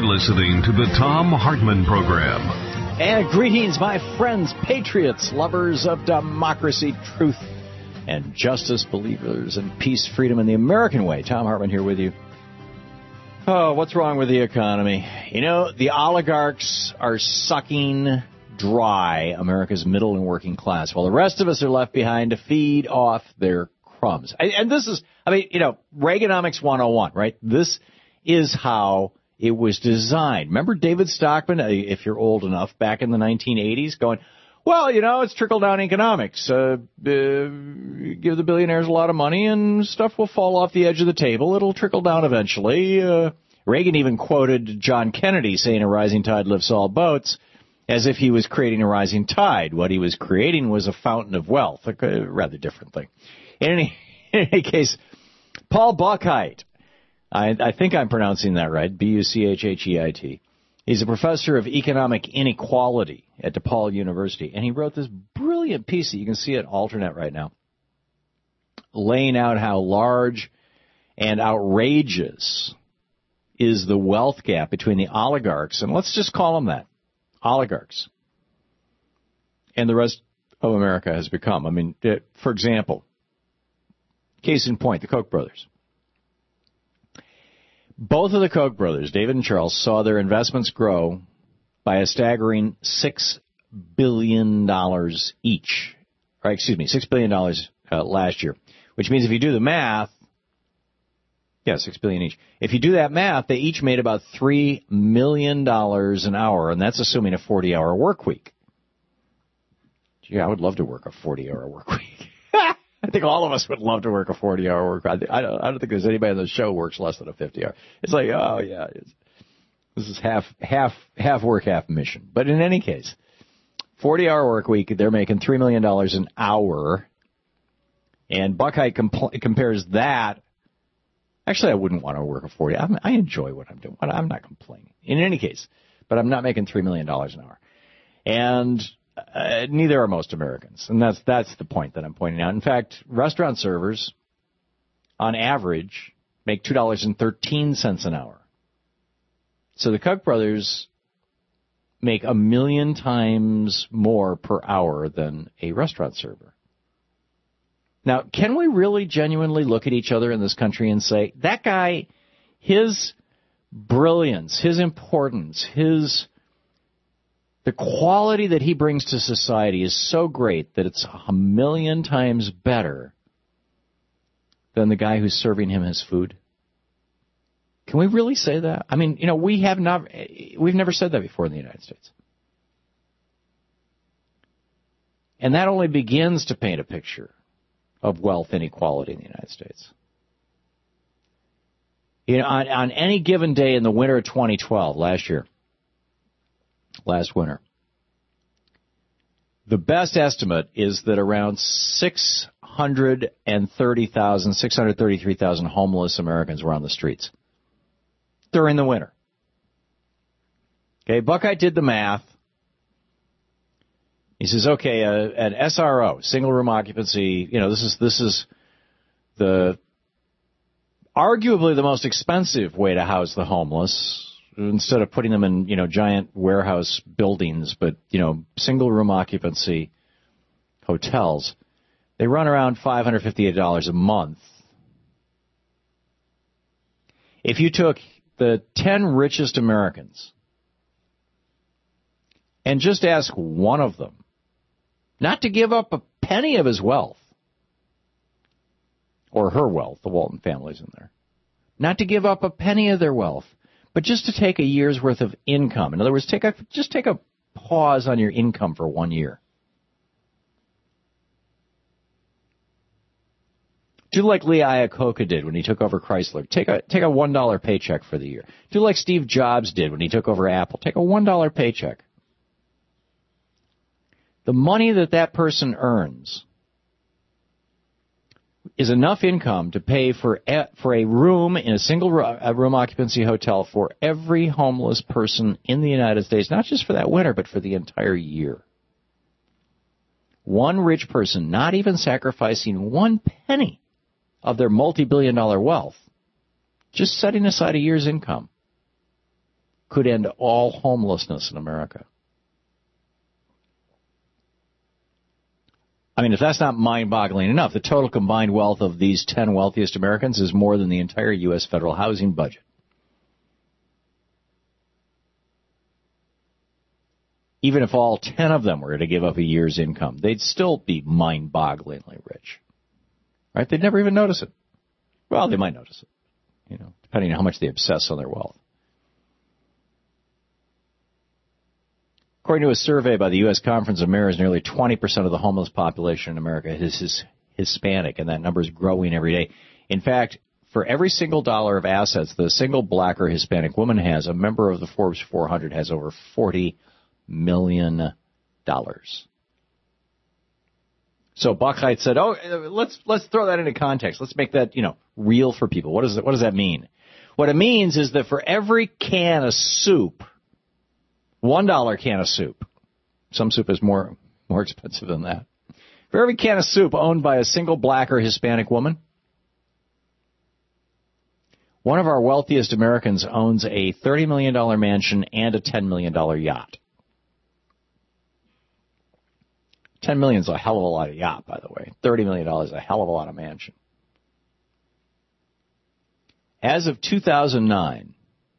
You're listening to the Thom Hartmann Program. And greetings, my friends, patriots, lovers of democracy, truth, and justice, believers in peace, freedom, and the American way. Thom Hartmann here with you. Oh, what's wrong with the economy? You know, the oligarchs are sucking dry America's middle and working class, while the rest of us are left behind to feed off their crumbs. And this is, Reaganomics 101, right? This is how it was designed. Remember David Stockman, if you're old enough, back in the 1980s, going, well, you know, it's trickle-down economics. Give the billionaires a lot of money and stuff will fall off the edge of the table. It'll trickle down eventually. Reagan even quoted John Kennedy saying a rising tide lifts all boats, as if he was creating a rising tide. What he was creating was a fountain of wealth, a rather different thing. In any case, Paul Buchheit, I think I'm pronouncing that right, Buchheit. He's a professor of economic inequality at DePaul University, and he wrote this brilliant piece that you can see at Alternet right now, laying out how large and outrageous is the wealth gap between the oligarchs, and let's just call them that, oligarchs, and the rest of America has become. I mean, for example, case in point, the Koch brothers. Both of the Koch brothers, David and Charles, saw their investments grow by a staggering $6 billion each. $6 billion last year, which means if you do the math, $6 billion each. If you do that math, they each made about $3 million an hour, and that's assuming a 40-hour work week. Gee, I would love to work a 40-hour work week. I think all of us would love to work a 40-hour work. I don't think there's anybody on the show who works less than a 50-hour. It's like, oh yeah, this is half work, half mission. But in any case, 40-hour work week, they're making $3 million an hour, and Buchheit compares that. Actually, I wouldn't want to work a 40. I enjoy what I'm doing. I'm not complaining. In any case, but I'm not making $3 million an hour, and neither are most Americans, and that's the point that I'm pointing out. In fact, restaurant servers, on average, make $2.13 an hour. So the Koch brothers make 1 million times more per hour than a restaurant server. Now, can we really genuinely look at each other in this country and say, that guy, his brilliance, his importance, the quality that he brings to society is so great that it's 1 million times better than the guy who's serving him his food? Can we really say that? I mean, you know, we've never said that before in the United States. And that only begins to paint a picture of wealth inequality in the United States. You know, on any given day in the winter of 2012, last winter, the best estimate is that around 633,000 homeless Americans were on the streets during the winter. Okay, Buchheit did the math. He says, okay, an SRO, single room occupancy, you know, this is the arguably the most expensive way to house the homeless. Instead of putting them in, you know, giant warehouse buildings, but, you know, single room occupancy hotels, they run around $558 a month. If you took the 10 richest Americans and just ask one of them not to give up a penny of his wealth, or her wealth, the Walton family's in there, not to give up a penny of their wealth, but just to take a year's worth of income. In other words, just take a pause on your income for 1 year. Do like Lee Iacocca did when he took over Chrysler. Take a $1 paycheck for the year. Do like Steve Jobs did when he took over Apple. Take a $1 paycheck. The money that person earns is enough income to pay for a room in a single room occupancy hotel for every homeless person in the United States, not just for that winter, but for the entire year. One rich person not even sacrificing 1 penny of their multi-billion-dollar wealth, just setting aside a year's income, could end all homelessness in America. I mean, if that's not mind-boggling enough, the total combined wealth of these 10 wealthiest Americans is more than the entire U.S. federal housing budget. Even if all 10 of them were to give up a year's income, they'd still be mind-bogglingly rich. Right? They'd never even notice it. Well, they might notice it, depending on how much they obsess on their wealth. According to a survey by the U.S. Conference of Mayors, nearly 20% of the homeless population in America is Hispanic, and that number is growing every day. In fact, for every single dollar of assets the single black or Hispanic woman has, a member of the Forbes 400 has over $40 million. So Buchheit said, let's throw that into context. Let's make that, real for people. What does that mean? What it means is that for every can of soup, $1 can of soup. Some soup is more expensive than that. For every can of soup owned by a single black or Hispanic woman, one of our wealthiest Americans owns a $30 million mansion and a $10 million yacht. $10 million is a hell of a lot of yacht, by the way. $30 million is a hell of a lot of mansion. As of 2009,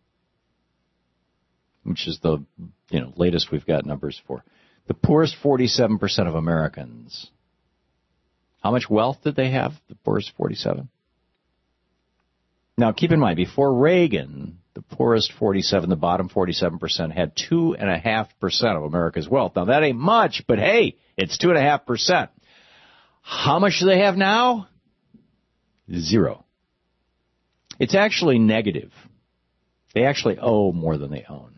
which is the latest we've got numbers for, the poorest 47% of Americans. How much wealth did they have, the poorest 47? Now, keep in mind, before Reagan, the poorest 47, the bottom 47%, had 2.5% of America's wealth. Now, that ain't much, but hey, it's 2.5%. How much do they have now? Zero. It's actually negative. They actually owe more than they own.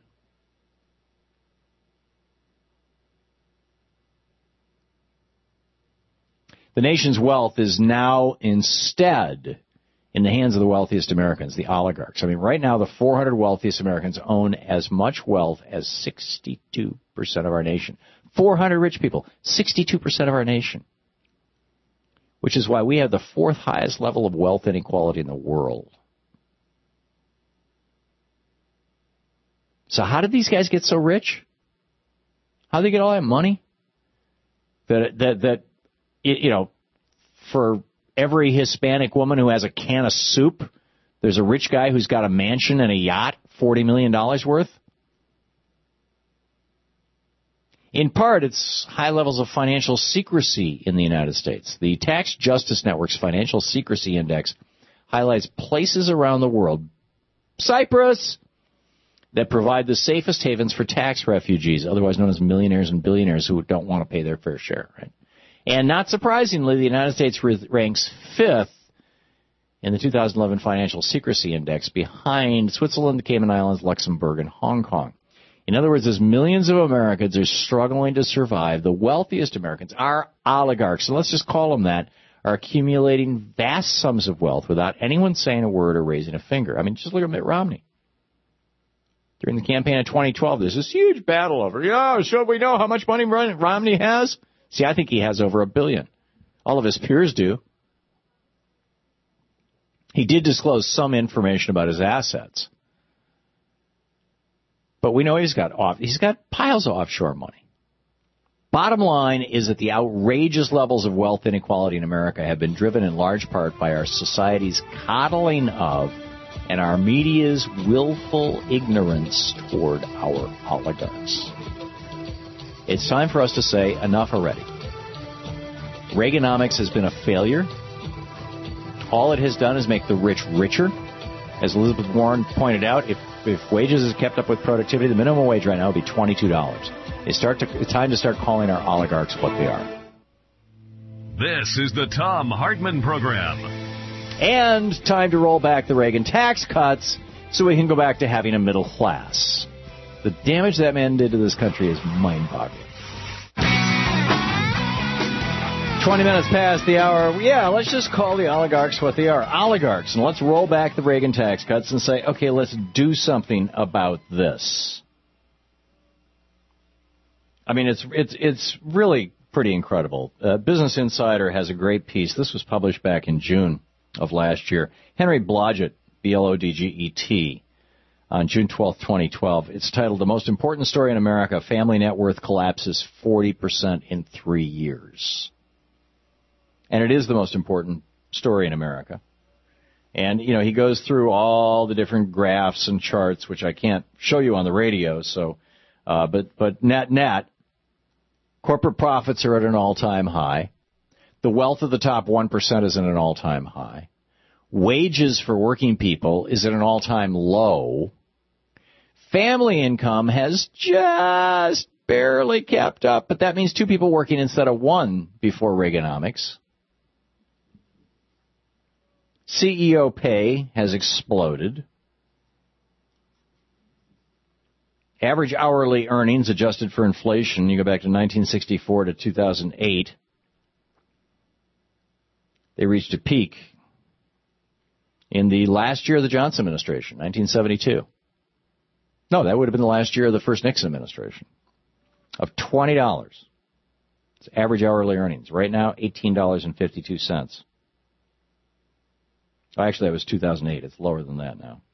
The nation's wealth is now instead in the hands of the wealthiest Americans, the oligarchs. I mean, right now, the 400 wealthiest Americans own as much wealth as 62% of our nation. 400 rich people, 62% of our nation. Which is why we have the fourth highest level of wealth inequality in the world. So how did these guys get so rich? How did they get all that money? For every Hispanic woman who has a can of soup, there's a rich guy who's got a mansion and a yacht, $40 million worth. In part, it's high levels of financial secrecy in the United States. The Tax Justice Network's Financial Secrecy Index highlights places around the world, Cyprus, that provide the safest havens for tax refugees, otherwise known as millionaires and billionaires who don't want to pay their fair share, right? And not surprisingly, the United States ranks fifth in the 2011 Financial Secrecy Index, behind Switzerland, the Cayman Islands, Luxembourg, and Hong Kong. In other words, as millions of Americans are struggling to survive, the wealthiest Americans, our oligarchs, and let's just call them that, are accumulating vast sums of wealth without anyone saying a word or raising a finger. I mean, just look at Mitt Romney. During the campaign of 2012, there's this huge battle over, should we know how much money Romney has? See, I think he has over $1 billion. All of his peers do. He did disclose some information about his assets. But we know he's got piles of offshore money. Bottom line is that the outrageous levels of wealth inequality in America have been driven in large part by our society's coddling of and our media's willful ignorance toward our oligarchs. It's time for us to say enough already. Reaganomics has been a failure. All it has done is make the rich richer. As Elizabeth Warren pointed out, if wages is kept up with productivity, the minimum wage right now would be $22. It's time to start calling our oligarchs what they are. This is the Thom Hartmann Program. And time to roll back the Reagan tax cuts so we can go back to having a middle class. The damage that man did to this country is mind-boggling. 20 minutes past the hour. Yeah, let's just call the oligarchs what they are. Oligarchs. And let's roll back the Reagan tax cuts and say, okay, let's do something about this. I mean, it's really pretty incredible. Business Insider has a great piece. This was published back in June of last year. Henry Blodgett, B-L-O-D-G-E-T, on June 12, 2012. It's titled, The Most Important Story in America, Family Net Worth Collapses 40% in 3 years. And it is the most important story in America. And, you know, he goes through all the different graphs and charts, which I can't show you on the radio, so, but net, corporate profits are at an all-time high. The wealth of the top 1% is at an all-time high. Wages for working people is at an all-time low. Family income has just barely kept up, but that means 2 people working instead of 1 before Reaganomics. CEO pay has exploded. Average hourly earnings adjusted for inflation, you go back to 1964 to 2008, they reached a peak in the last year of the Johnson administration, 1972. No, that would have been the last year of the first Nixon administration, of $20. It's average hourly earnings. Right now, $18.52. Actually, that was 2008. It's lower than that now.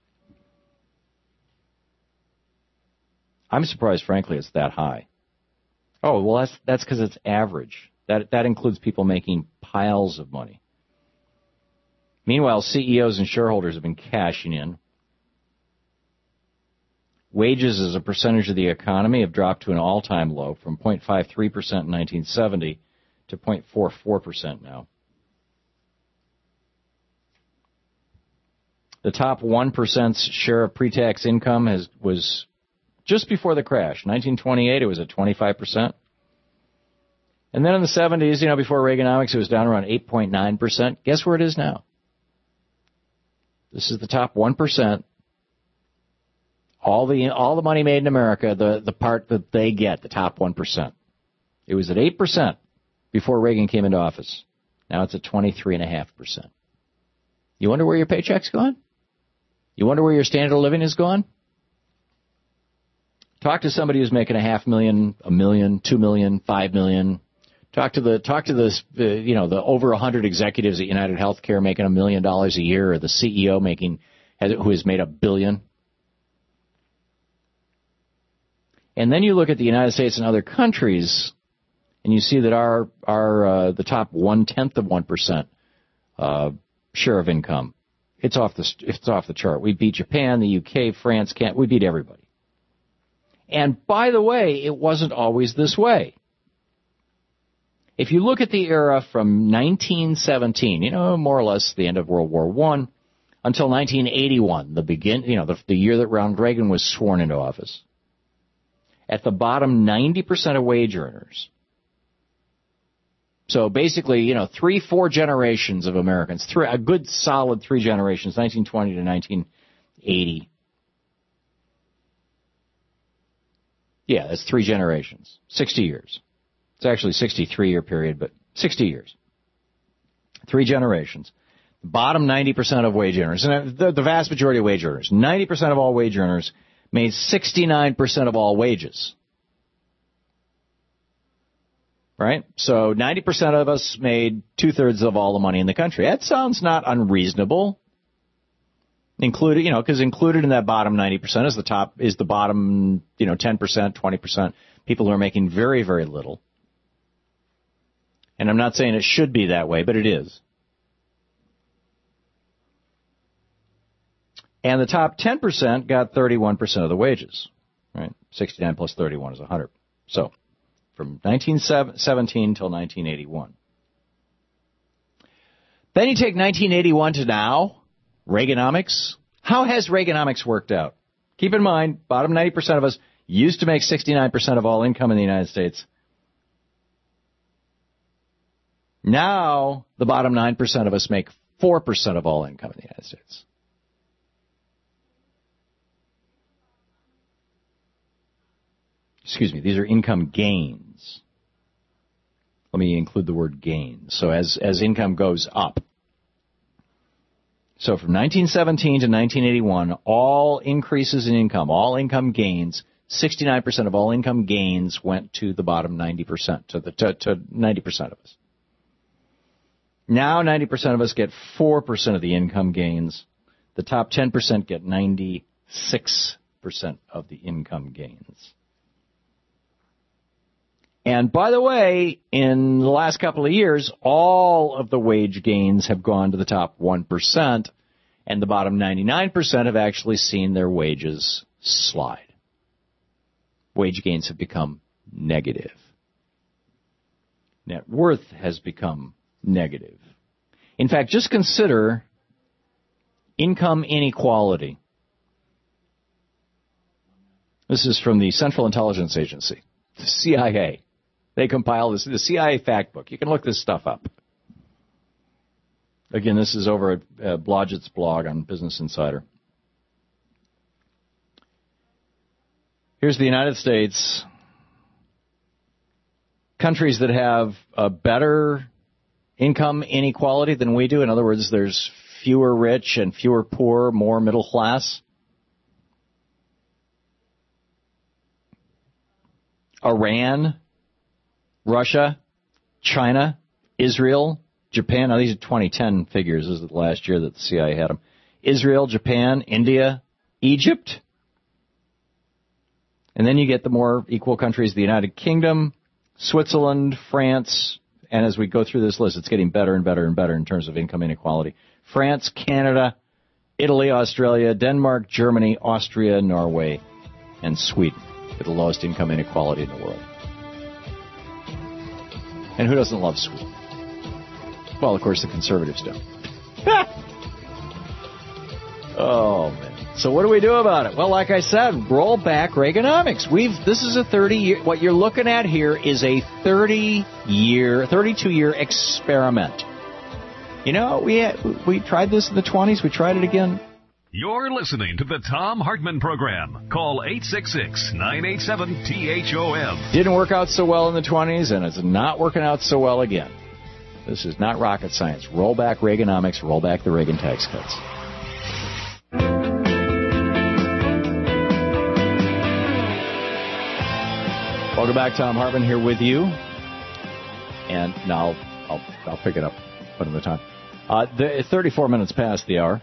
I'm surprised, frankly, it's that high. Oh, well, that's because it's average. That includes people making piles of money. Meanwhile, CEOs and shareholders have been cashing in. Wages as a percentage of the economy have dropped to an all-time low from 0.53% in 1970 to 0.44% now. The top 1%'s share of pre-tax income was just before the crash. 1928, it was at 25%. And then in the 70s, before Reaganomics, it was down around 8.9%. Guess where it is now? This is the top 1%. All the money made in America, the part that they get, the top 1%. It was at 8% before Reagan came into office. Now it's at 23.5%. You wonder where your paycheck's gone? You wonder where your standard of living is gone? Talk to somebody who's making $500,000, $1 million, $2 million, $5 million. Talk to the over 100 executives at United Healthcare making $1 million a year, or the CEO who has made $1 billion. And then you look at the United States and other countries, and you see that the top 0.1% share of income, it's off the chart. We beat Japan, the UK, France, we beat everybody. And by the way, it wasn't always this way. If you look at the era from 1917, more or less the end of World War I, until 1981, the year that Ronald Reagan was sworn into office. At the bottom, 90% of wage earners. So basically, 3-4 generations of Americans, a good solid 3 generations, 1920 to 1980. Yeah, that's 3 generations, 60 years. It's actually a 63-year period, but 60 years. 3 generations. The bottom 90% of wage earners, and the vast majority of wage earners, 90% of all wage earners made 69% of all wages. Right? So 90% of us made 2/3 of all the money in the country. That sounds not unreasonable. Because included in that bottom 90% is the bottom, 10%, 20%, people who are making very, very little. And I'm not saying it should be that way, but it is. And the top 10% got 31% of the wages, right? 69 plus 31 is 100. So, from 1917 until 1981. Then you take 1981 to now, Reaganomics. How has Reaganomics worked out? Keep in mind, bottom 90% of us used to make 69% of all income in the United States. Now, the bottom 9% of us make 4% of all income in the United States. Excuse me, these are income gains. Let me include the word gains. So as income goes up. So from 1917 to 1981, all increases in income, all income gains, 69% of all income gains went to the bottom 90%, to 90% of us. Now 90% of us get 4% of the income gains. The top 10% get 93%. 6% of the income gains. And by the way, in the last couple of years, all of the wage gains have gone to the top 1%, and the bottom 99% have actually seen their wages slide. Wage gains have become negative. Net worth has become negative. In fact, just consider income inequality. This is from the Central Intelligence Agency, the CIA. They compile this, the CIA fact book. You can look this stuff up. Again, this is over at Blodgett's blog on Business Insider. Here's the United States. Countries that have a better income inequality than we do. In other words, there's fewer rich and fewer poor, more middle class. Iran, Russia, China, Israel, Japan. Now, these are 2010 figures. This is the last year that the CIA had them. Israel, Japan, India, Egypt. And then you get the more equal countries, the United Kingdom, Switzerland, France, and as we go through this list, it's getting better and better and better in terms of income inequality. France, Canada, Italy, Australia, Denmark, Germany, Austria, Norway, and Sweden with the lowest income inequality in the world. And who doesn't love Sweden? Well, of course, the conservatives do. Oh, man. So what do we do about it? Well, like I said, roll back Reaganomics. This is a 30-year, what you're looking at here is a 32-year experiment. You know, we tried this in the 20s. We tried it again. You're listening to the Thom Hartmann Program. Call 866-987-THOM. Didn't work out so well in the 20s, and it's not working out so well again. This is not rocket science. Roll back Reaganomics. Roll back the Reagan tax cuts. Welcome back. Thom Hartmann here with you. And now I'll pick it up one at a time. 34 minutes past the hour.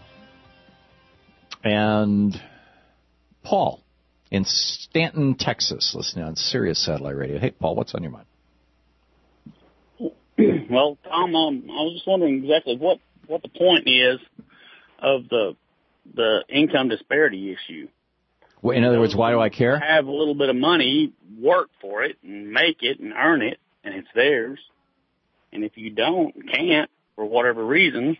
And Paul in Stanton, Texas, listening on Sirius Satellite Radio. Hey, Paul, what's on your mind? Well, Tom, I was just wondering exactly what the point is of the income disparity issue. Well, in other words, why do I care? Have a little bit of money, work for it, and make it, and earn it, and it's theirs. And if you can't, for whatever reason,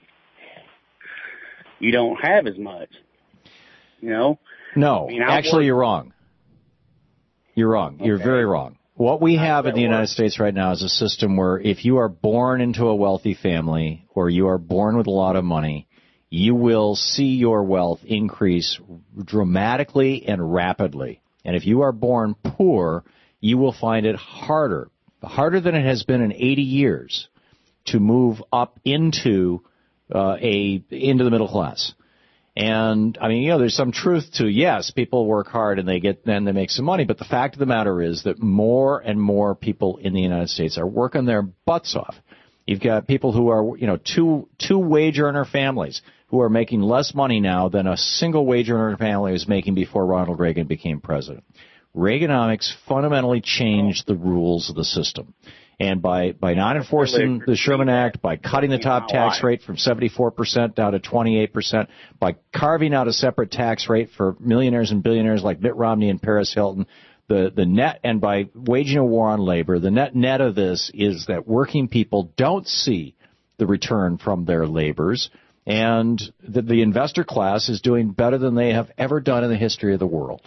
you don't have as much. You know? No, actually, you're wrong. You're wrong. Okay. You're very wrong. What we have in the United States right now is a system where if you are born into a wealthy family or you are born with a lot of money, you will see your wealth increase dramatically and rapidly. And if you are born poor, you will find it harder than it has been in 80 years to move up into the middle class. And I mean, there's some truth to, yes, people work hard and they make some money, but the fact of the matter is that more and more people in the United States are working their butts off. You've got people who are, two wage earner families who are making less money now than a single wage earner family was making before Ronald Reagan became president. Reaganomics fundamentally changed the rules of the system. And by not enforcing the Sherman Act, by cutting the top tax rate from 74% down to 28%, by carving out a separate tax rate for millionaires and billionaires like Mitt Romney and Paris Hilton, the net, and by waging a war on labor, the net of this is that working people don't see the return from their labors, and the investor class is doing better than they have ever done in the history of the world.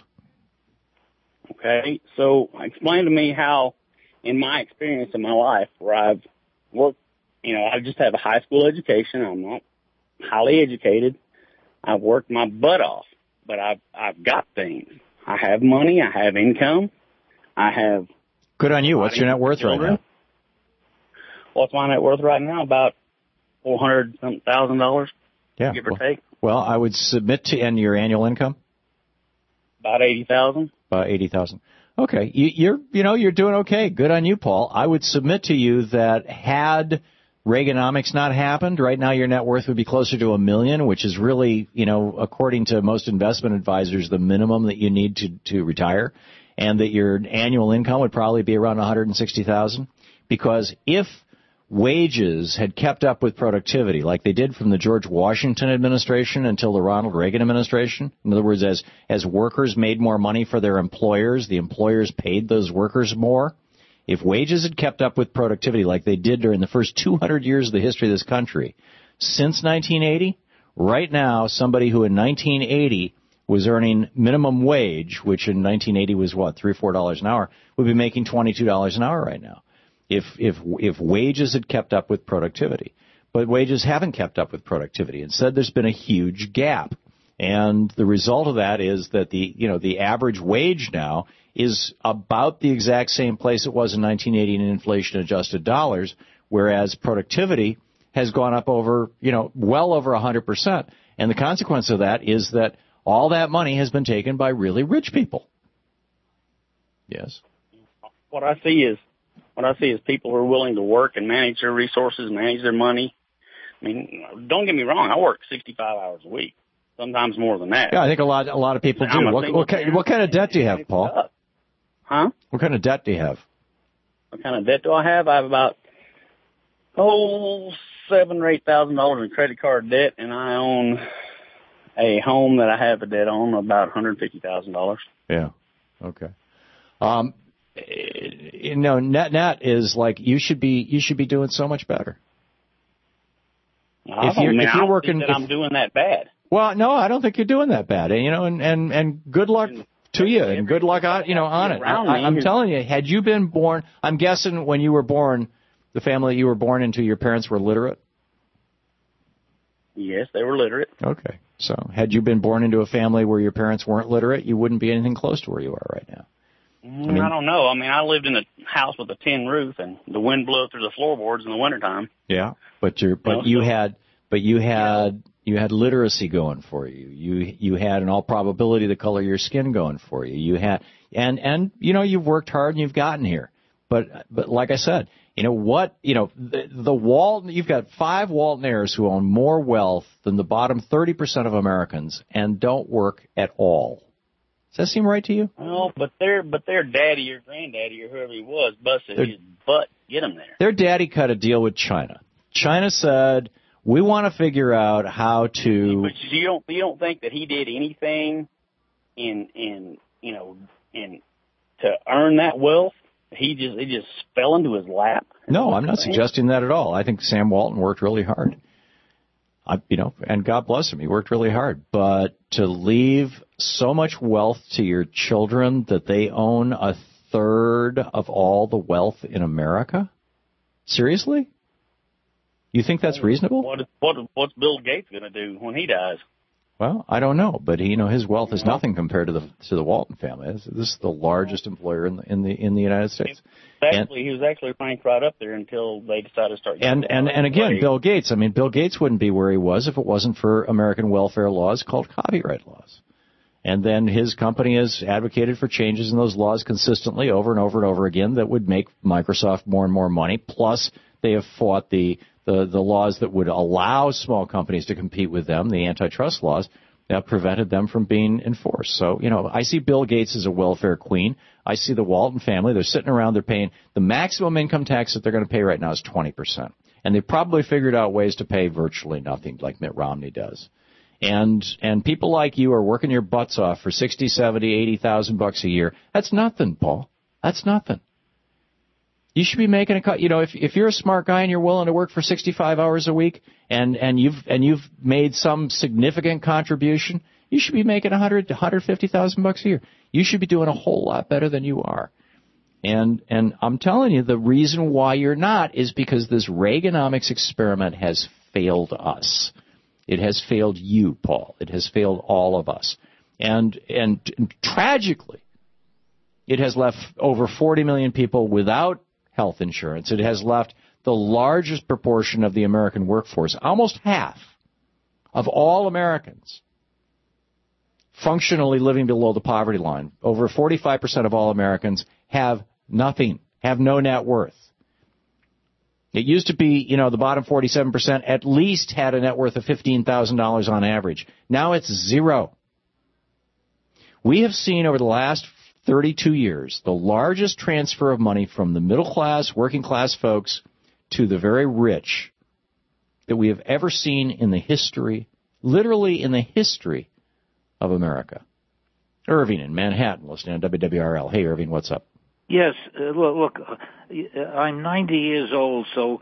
Okay, so explain to me how, in my experience in my life, where I've worked, I just have a high school education. I'm not highly educated. I've worked my butt off, but I've got things. I have money. I have income. I have. Good on you. What's your net worth right now? What's my net worth right now? About $400,000. Yeah, give or take. Well, I would submit to your annual income. About 80,000. About 80,000. Okay, you're doing okay. Good on you, Paul. I would submit to you that had Reaganomics not happened, right now your net worth would be closer to $1 million, which is really, according to most investment advisors, the minimum that you need to retire, and that your annual income would probably be around $160,000. Because if wages had kept up with productivity, like they did from the George Washington administration until the Ronald Reagan administration, in other words, as workers made more money for their employers, the employers paid those workers more. If wages had kept up with productivity like they did during the first 200 years of the history of this country, since 1980, right now, somebody who in 1980 was earning minimum wage, which in 1980 was what, $3 or $4 an hour, would be making $22 an hour right now. If wages had kept up with productivity. But wages haven't kept up with productivity. Instead, there's been a huge gap. And the result of that is that the average wage now is about the exact same place it was in 1980 in inflation-adjusted dollars, whereas productivity has gone up over, well over 100%. And the consequence of that is that all that money has been taken by really rich people. Yes. What I see is people who are willing to work and manage their resources, manage their money. I mean, don't get me wrong. I work 65 hours a week, sometimes more than that. Yeah, I think a lot of people do. What kind of debt do you have, Paul? Huh? What kind of debt do you have? What kind of debt do I have? I have about $7,000 or $8,000 in credit card debt, and I own a home that I have a debt on about $150,000. Yeah. Okay. Net is like you should be doing so much better. I don't think that I'm doing that bad. Well, no, I don't think you're doing that bad. And good luck to you, and good luck on it. I'm telling you, had you been born, I'm guessing when you were born, the family you were born into, your parents were literate? Yes, they were literate. Okay. So had you been born into a family where your parents weren't literate, you wouldn't be anything close to where you are right now. I don't know. I mean, I lived in a house with a tin roof, and the wind blew through the floorboards in the wintertime. Yeah, but you had literacy going for you. You had, in all probability, the color of your skin going for you. You had, and you've worked hard and you've gotten here. But like I said, the Walton, you've got 5 Waltonaires who own more wealth than the bottom 30% of Americans and don't work at all. Does that seem right to you? Well, but their daddy or granddaddy or whoever he was busted his butt get him there. Their daddy cut a deal with China. China said, we want to figure out how to. But you don't think that he did anything in to earn that wealth? It just fell into his lap. No, I'm not suggesting that at all. I think Sam Walton worked really hard. And God bless him, he worked really hard. But to leave so much wealth to your children that they own a third of all the wealth in America? Seriously? You think that's reasonable? What's Bill Gates going to do when he dies? Well, I don't know, but his wealth is nothing compared to the Walton family. This is the largest employer in the United States. He was actually ranked right up there until they decided to start. And again, Bill Gates. I mean, Bill Gates wouldn't be where he was if it wasn't for American welfare laws called copyright laws. And then his company has advocated for changes in those laws consistently over and over and over again that would make Microsoft more and more money. Plus, they have fought the laws that would allow small companies to compete with them, the antitrust laws, that prevented them from being enforced. So, I see Bill Gates as a welfare queen. I see the Walton family. They're sitting around. They're paying the maximum income tax that they're going to pay right now is 20%. And they've probably figured out ways to pay virtually nothing like Mitt Romney does. And people like you are working your butts off for $60,000, $70,000, $80,000 a year. That's nothing, Paul. That's nothing. You should be making a cut. If you're a smart guy and you're willing to work for 65 hours a week and you've made some significant contribution, you should be making $100,000 to $150,000 a year. You should be doing a whole lot better than you are. And I'm telling you, the reason why you're not is because this Reaganomics experiment has failed us. It has failed you, Paul. It has failed all of us. And tragically, it has left over 40 million people without health insurance. It has left the largest proportion of the American workforce, almost half of all Americans, functionally living below the poverty line. Over 45% of all Americans have nothing, have no net worth. It used to be, the bottom 47% at least had a net worth of $15,000 on average. Now it's zero. We have seen over the last 32 years the largest transfer of money from the middle class, working class folks to the very rich that we have ever seen in the history, literally in the history of America. Irving in Manhattan, listening on WWRL. Hey, Irving, what's up? Yes, look, I'm 90 years old, so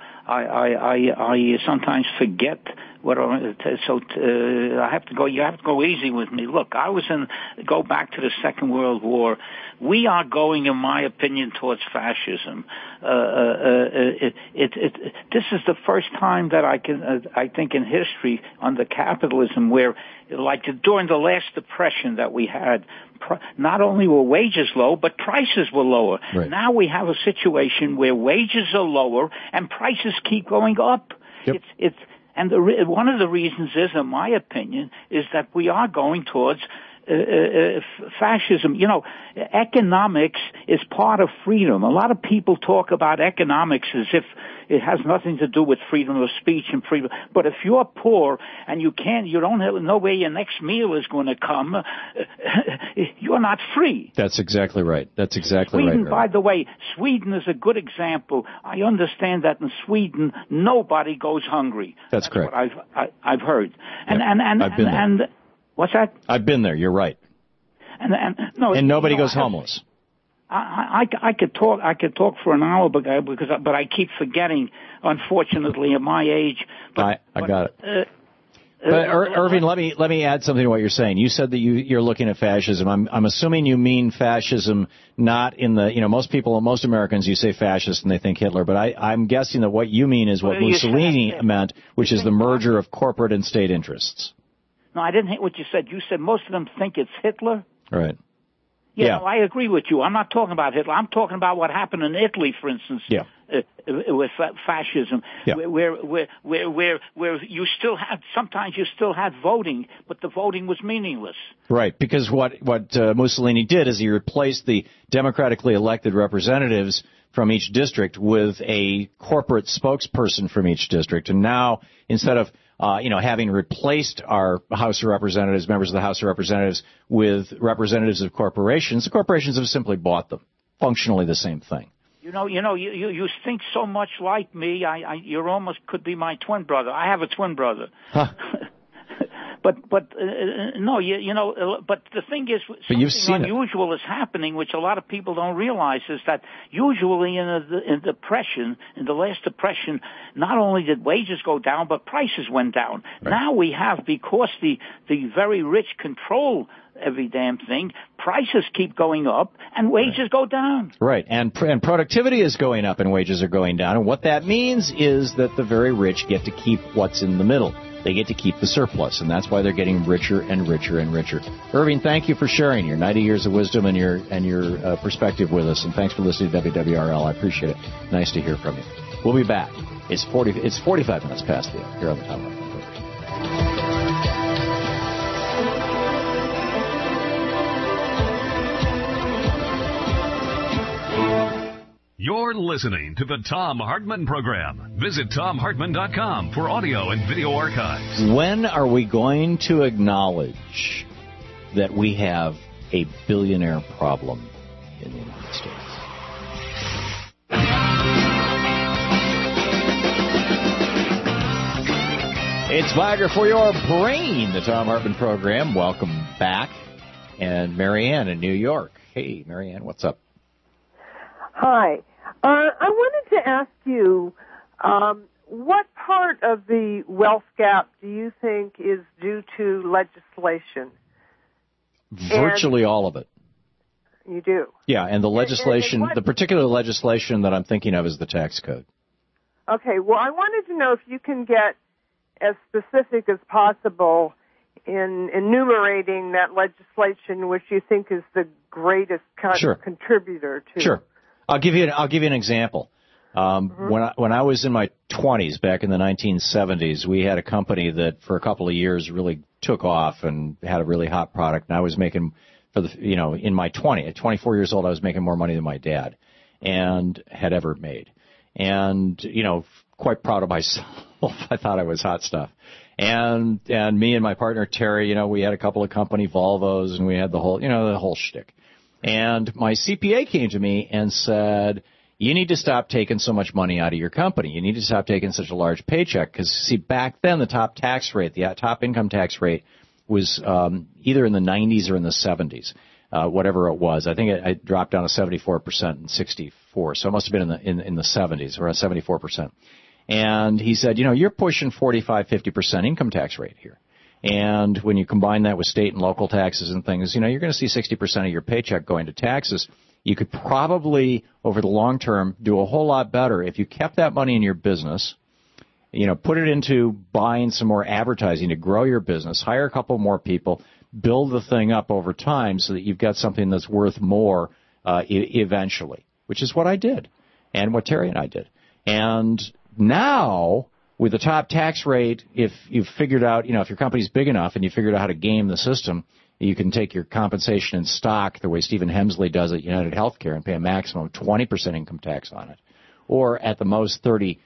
I sometimes forget what. I have to go. You have to go easy with me. Look, go back to the Second World War. We are going, in my opinion, towards fascism. This is the first time that I think in history under capitalism where, like during the last depression that we had, not only were wages low, but prices were lower. Right. Now we have a situation where wages are lower and prices keep going up. Yep. One of the reasons is, in my opinion, is that we are going towards fascism. Economics is part of freedom. A lot of people talk about economics as if it has nothing to do with freedom of speech and freedom. But if you're poor and you don't know where your next meal is going to come, you're not free. That's exactly right. Sweden, by the way, Sweden is a good example. I understand that in Sweden, nobody goes hungry. That's correct. What I've heard. I've been there. What's that? I've been there. You're right. And nobody goes homeless. I could talk for an hour, but I keep forgetting, unfortunately, at my age. I got it. Irving, let me add something to what you're saying. You said that you're looking at fascism. I'm assuming you mean fascism not in the, most Americans, you say fascist and they think Hitler, but I'm guessing that what you mean is what Mussolini meant, which is the merger of corporate and state interests. No, I didn't hear what you said. You said most of them think it's Hitler? Right. Yeah. No, I agree with you. I'm not talking about Hitler. I'm talking about what happened in Italy, for instance, with fascism, where you still had voting, but the voting was meaningless. Right, because what Mussolini did is he replaced the democratically elected representatives from each district with a corporate spokesperson from each district, and now instead of having replaced our House of Representatives, members of the House of Representatives, with representatives of corporations, the corporations have simply bought them. Functionally the same thing. You think so much like me. You almost could be my twin brother. I have a twin brother. Huh. But the thing is, something unusual is happening, which a lot of people don't realize, is that usually in the last depression, not only did wages go down, but prices went down. Right. Now we have, because the very rich control every damn thing, prices keep going up and wages go down. Right, and productivity is going up and wages are going down. And what that means is that the very rich get to keep what's in the middle. They get to keep the surplus, and that's why they're getting richer and richer and richer. Irving, thank you for sharing your 90 years of wisdom and your perspective with us, and thanks for listening to WWRL. I appreciate it. Nice to hear from you. We'll be back. It's 45 minutes past the hour here on the Tom Hartman Program. You're listening to the Tom Hartman Program. Visit TomHartman.com for audio and video archives. When are we going to acknowledge that we have a billionaire problem in the United States? It's Viagra for your brain, the Tom Hartman Program. Welcome back. And Marianne in New York. Hey, Marianne, what's up? Hi. I wanted to ask you, what part of the wealth gap do you think is due to legislation? Virtually all of it. You do? Yeah, and the legislation, the particular legislation that I'm thinking of is the tax code. Okay, well, I wanted to know if you can get as specific as possible in enumerating that legislation which you think is the greatest contributor to. Sure. I'll give you an example. When I was in my 20s, back in the 1970s, we had a company that for a couple of years really took off and had a really hot product. And I was making in my 24 years old, I was making more money than my dad and had ever made. and, quite proud of myself. I thought I was hot stuff. And me and my partner, Terry, we had a couple of company Volvos, and we had the whole shtick. And my CPA came to me and said, you need to stop taking so much money out of your company. You need to stop taking such a large paycheck. Because, see, back then, the top income tax rate was either in the 90s or in the 70s, whatever it was. I think it dropped down to 74% in 64. So it must have been in the 70s, around 74%. And he said, you're pushing 45, 50% income tax rate here. And when you combine that with state and local taxes and things, you're going to see 60% of your paycheck going to taxes. You could probably, over the long term, do a whole lot better if you kept that money in your business, put it into buying some more advertising to grow your business, hire a couple more people, build the thing up over time so that you've got something that's worth more eventually, which is what I did and what Terry and I did. And now, with the top tax rate, if you've figured out, if your company's big enough and you figured out how to game the system, you can take your compensation in stock the way Stephen Hemsley does at United Healthcare and pay a maximum of 20% income tax on it, or at the most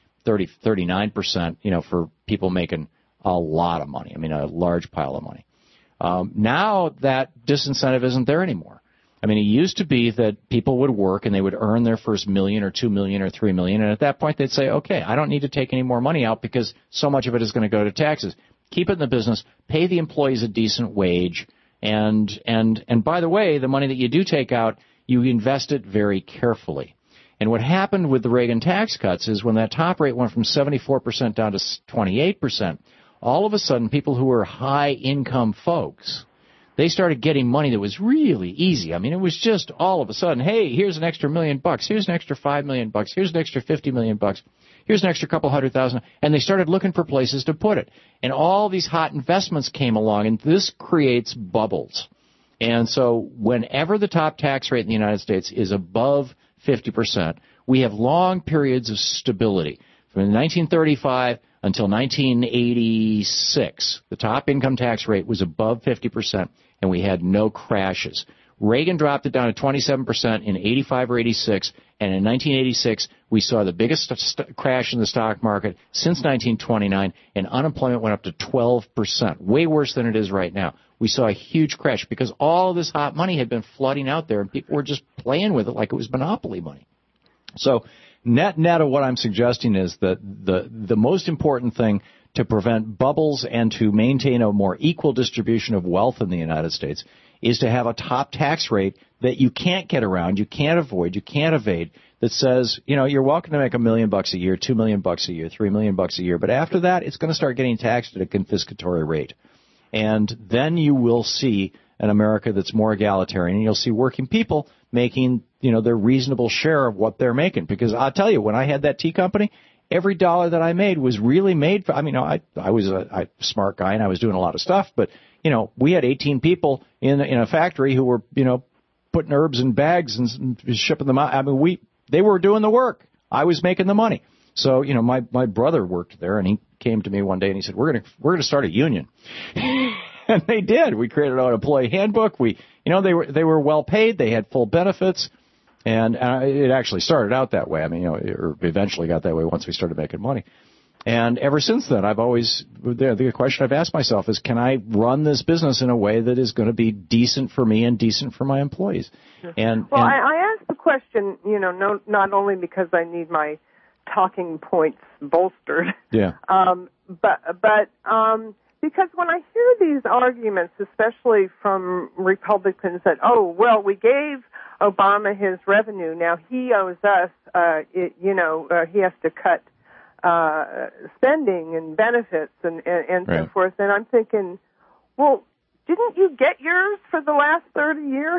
39%, for people making a lot of money. I mean, a large pile of money. Now that disincentive isn't there anymore. I mean, it used to be that people would work and they would earn their first $1 million or $2 million or $3 million, and at that point they'd say, okay, I don't need to take any more money out because so much of it is going to go to taxes. Keep it in the business, pay the employees a decent wage, and by the way, the money that you do take out, you invest it very carefully. And what happened with the Reagan tax cuts is when that top rate went from 74% down to 28%, all of a sudden people who were high-income folks, they started getting money that was really easy. I mean, it was just all of a sudden, hey, here's an extra $1 million, here's an extra $5 million, here's an extra $50 million, here's an extra couple $100,000, and they started looking for places to put it. And all these hot investments came along, and this creates bubbles. And so whenever the top tax rate in the United States is above 50%, we have long periods of stability. From 1935 until 1986, the top income tax rate was above 50%, and we had no crashes. Reagan dropped it down to 27% in 85 or 86, and in 1986, we saw the biggest crash in the stock market since 1929, and unemployment went up to 12%, way worse than it is right now. We saw a huge crash because all of this hot money had been flooding out there, and people were just playing with it like it was monopoly money. So net of what I'm suggesting is that the most important thing to prevent bubbles and to maintain a more equal distribution of wealth in the United States is to have a top tax rate that you can't get around, you can't avoid, you can't evade, that says, you're welcome to make $1 million a year, $2 million a year, $3 million a year, but after that, it's going to start getting taxed at a confiscatory rate. And then you will see an America that's more egalitarian, and you'll see working people making, their reasonable share of what they're making. Because I'll tell you, when I had that tea company, every dollar that I made was really made for, I was a smart guy and I was doing a lot of stuff, but, we had 18 people in a factory who were, putting herbs in bags and shipping them out. They were doing the work. I was making the money. So, my brother worked there, and he came to me one day and he said, we're going to start a union. And they did. We created an employee handbook. They were well paid. They had full benefits. And it actually started out that way. Or eventually got that way once we started making money. And ever since then, the question I've asked myself is, can I run this business in a way that is going to be decent for me and decent for my employees? I asked the question, not only because I need my talking points bolstered, but because when I hear these arguments, especially from Republicans that, we gave Obama his revenue, now he owes us, he has to cut spending and benefits and so forth, and I'm thinking, well, didn't you get yours for the last 30 years?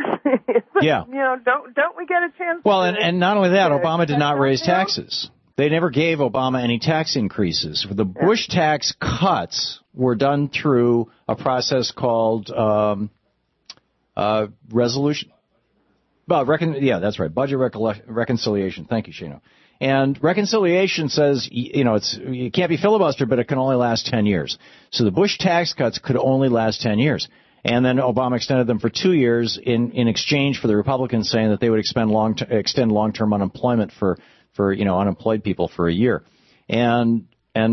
Don't we get a chance? Well, and not only that, Obama did not raise taxes. They never gave Obama any tax increases. The Bush tax cuts were done through a process called resolution. That's right, budget reconciliation. Thank you, Shano. And reconciliation says, it can't be filibustered, but it can only last 10 years. So the Bush tax cuts could only last 10 years. And then Obama extended them for 2 years in exchange for the Republicans saying that they would extend long-term unemployment for for, unemployed people for a year. And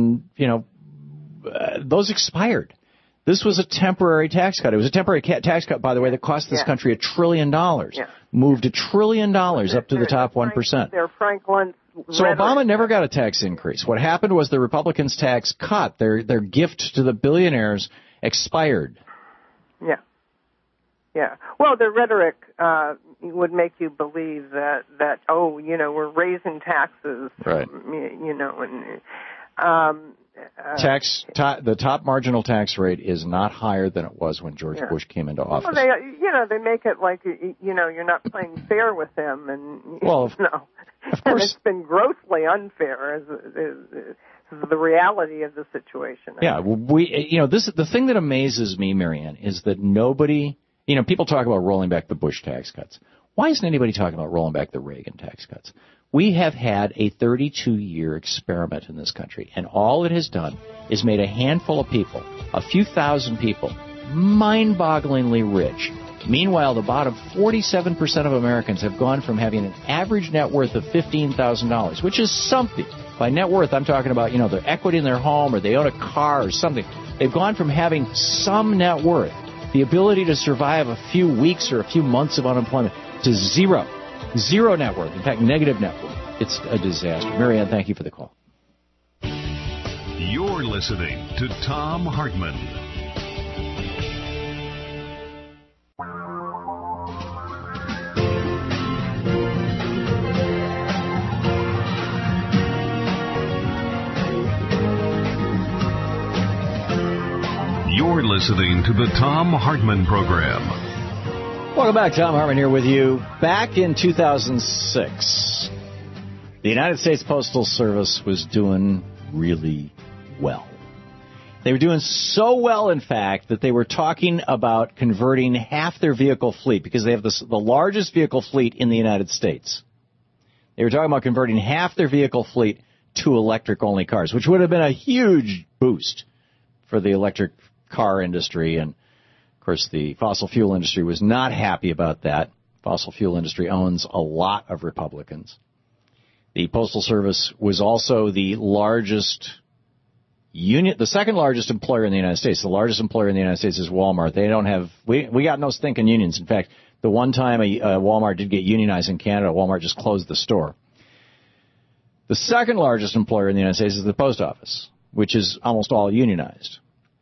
those expired. This was a temporary tax cut. It was a temporary tax cut, by the way, that cost this country $1 trillion. Yeah. Moved $1 trillion up to the top 1%. They're Franklin's So Obama never got a tax increase. What happened was the Republicans' tax cut, their gift to the billionaires, expired. Yeah. Yeah. Well, the rhetoric would make you believe that we're raising taxes. Right. The top marginal tax rate is not higher than it was when George Bush came into office. Well, they make it like you're not playing fair with them, and of course, and it's been grossly unfair is the reality of the situation. Yeah, the thing that amazes me, Marianne, is that nobody, people talk about rolling back the Bush tax cuts. Why isn't anybody talking about rolling back the Reagan tax cuts? We have had a 32-year experiment in this country, and all it has done is made a handful of people, a few thousand people, mind-bogglingly rich. Meanwhile, the bottom 47% of Americans have gone from having an average net worth of $15,000, which is something. By net worth, I'm talking about, their equity in their home or they own a car or something. They've gone from having some net worth, the ability to survive a few weeks or a few months of unemployment, to zero. Zero net worth. In fact, negative net worth. It's a disaster. Marianne, thank you for the call. You're listening to Thom Hartmann. You're listening to the Thom Hartmann Program. Welcome back. Thom Hartmann here with you. Back in 2006, the United States Postal Service was doing really well. They were doing so well, in fact, that they were talking about converting half their vehicle fleet, because they have the largest vehicle fleet in the United States. They were talking about converting half their vehicle fleet to electric-only cars, which would have been a huge boost for the electric car industry. And of course, the fossil fuel industry was not happy about that. Fossil fuel industry owns a lot of Republicans. The Postal Service was also the largest union, the second largest employer in the United States. The largest employer in the United States is Walmart. They don't have, we got no stinking unions. In fact, the one time Walmart did get unionized in Canada, Walmart just closed the store. The second largest employer in the United States is the post office, which is almost all unionized.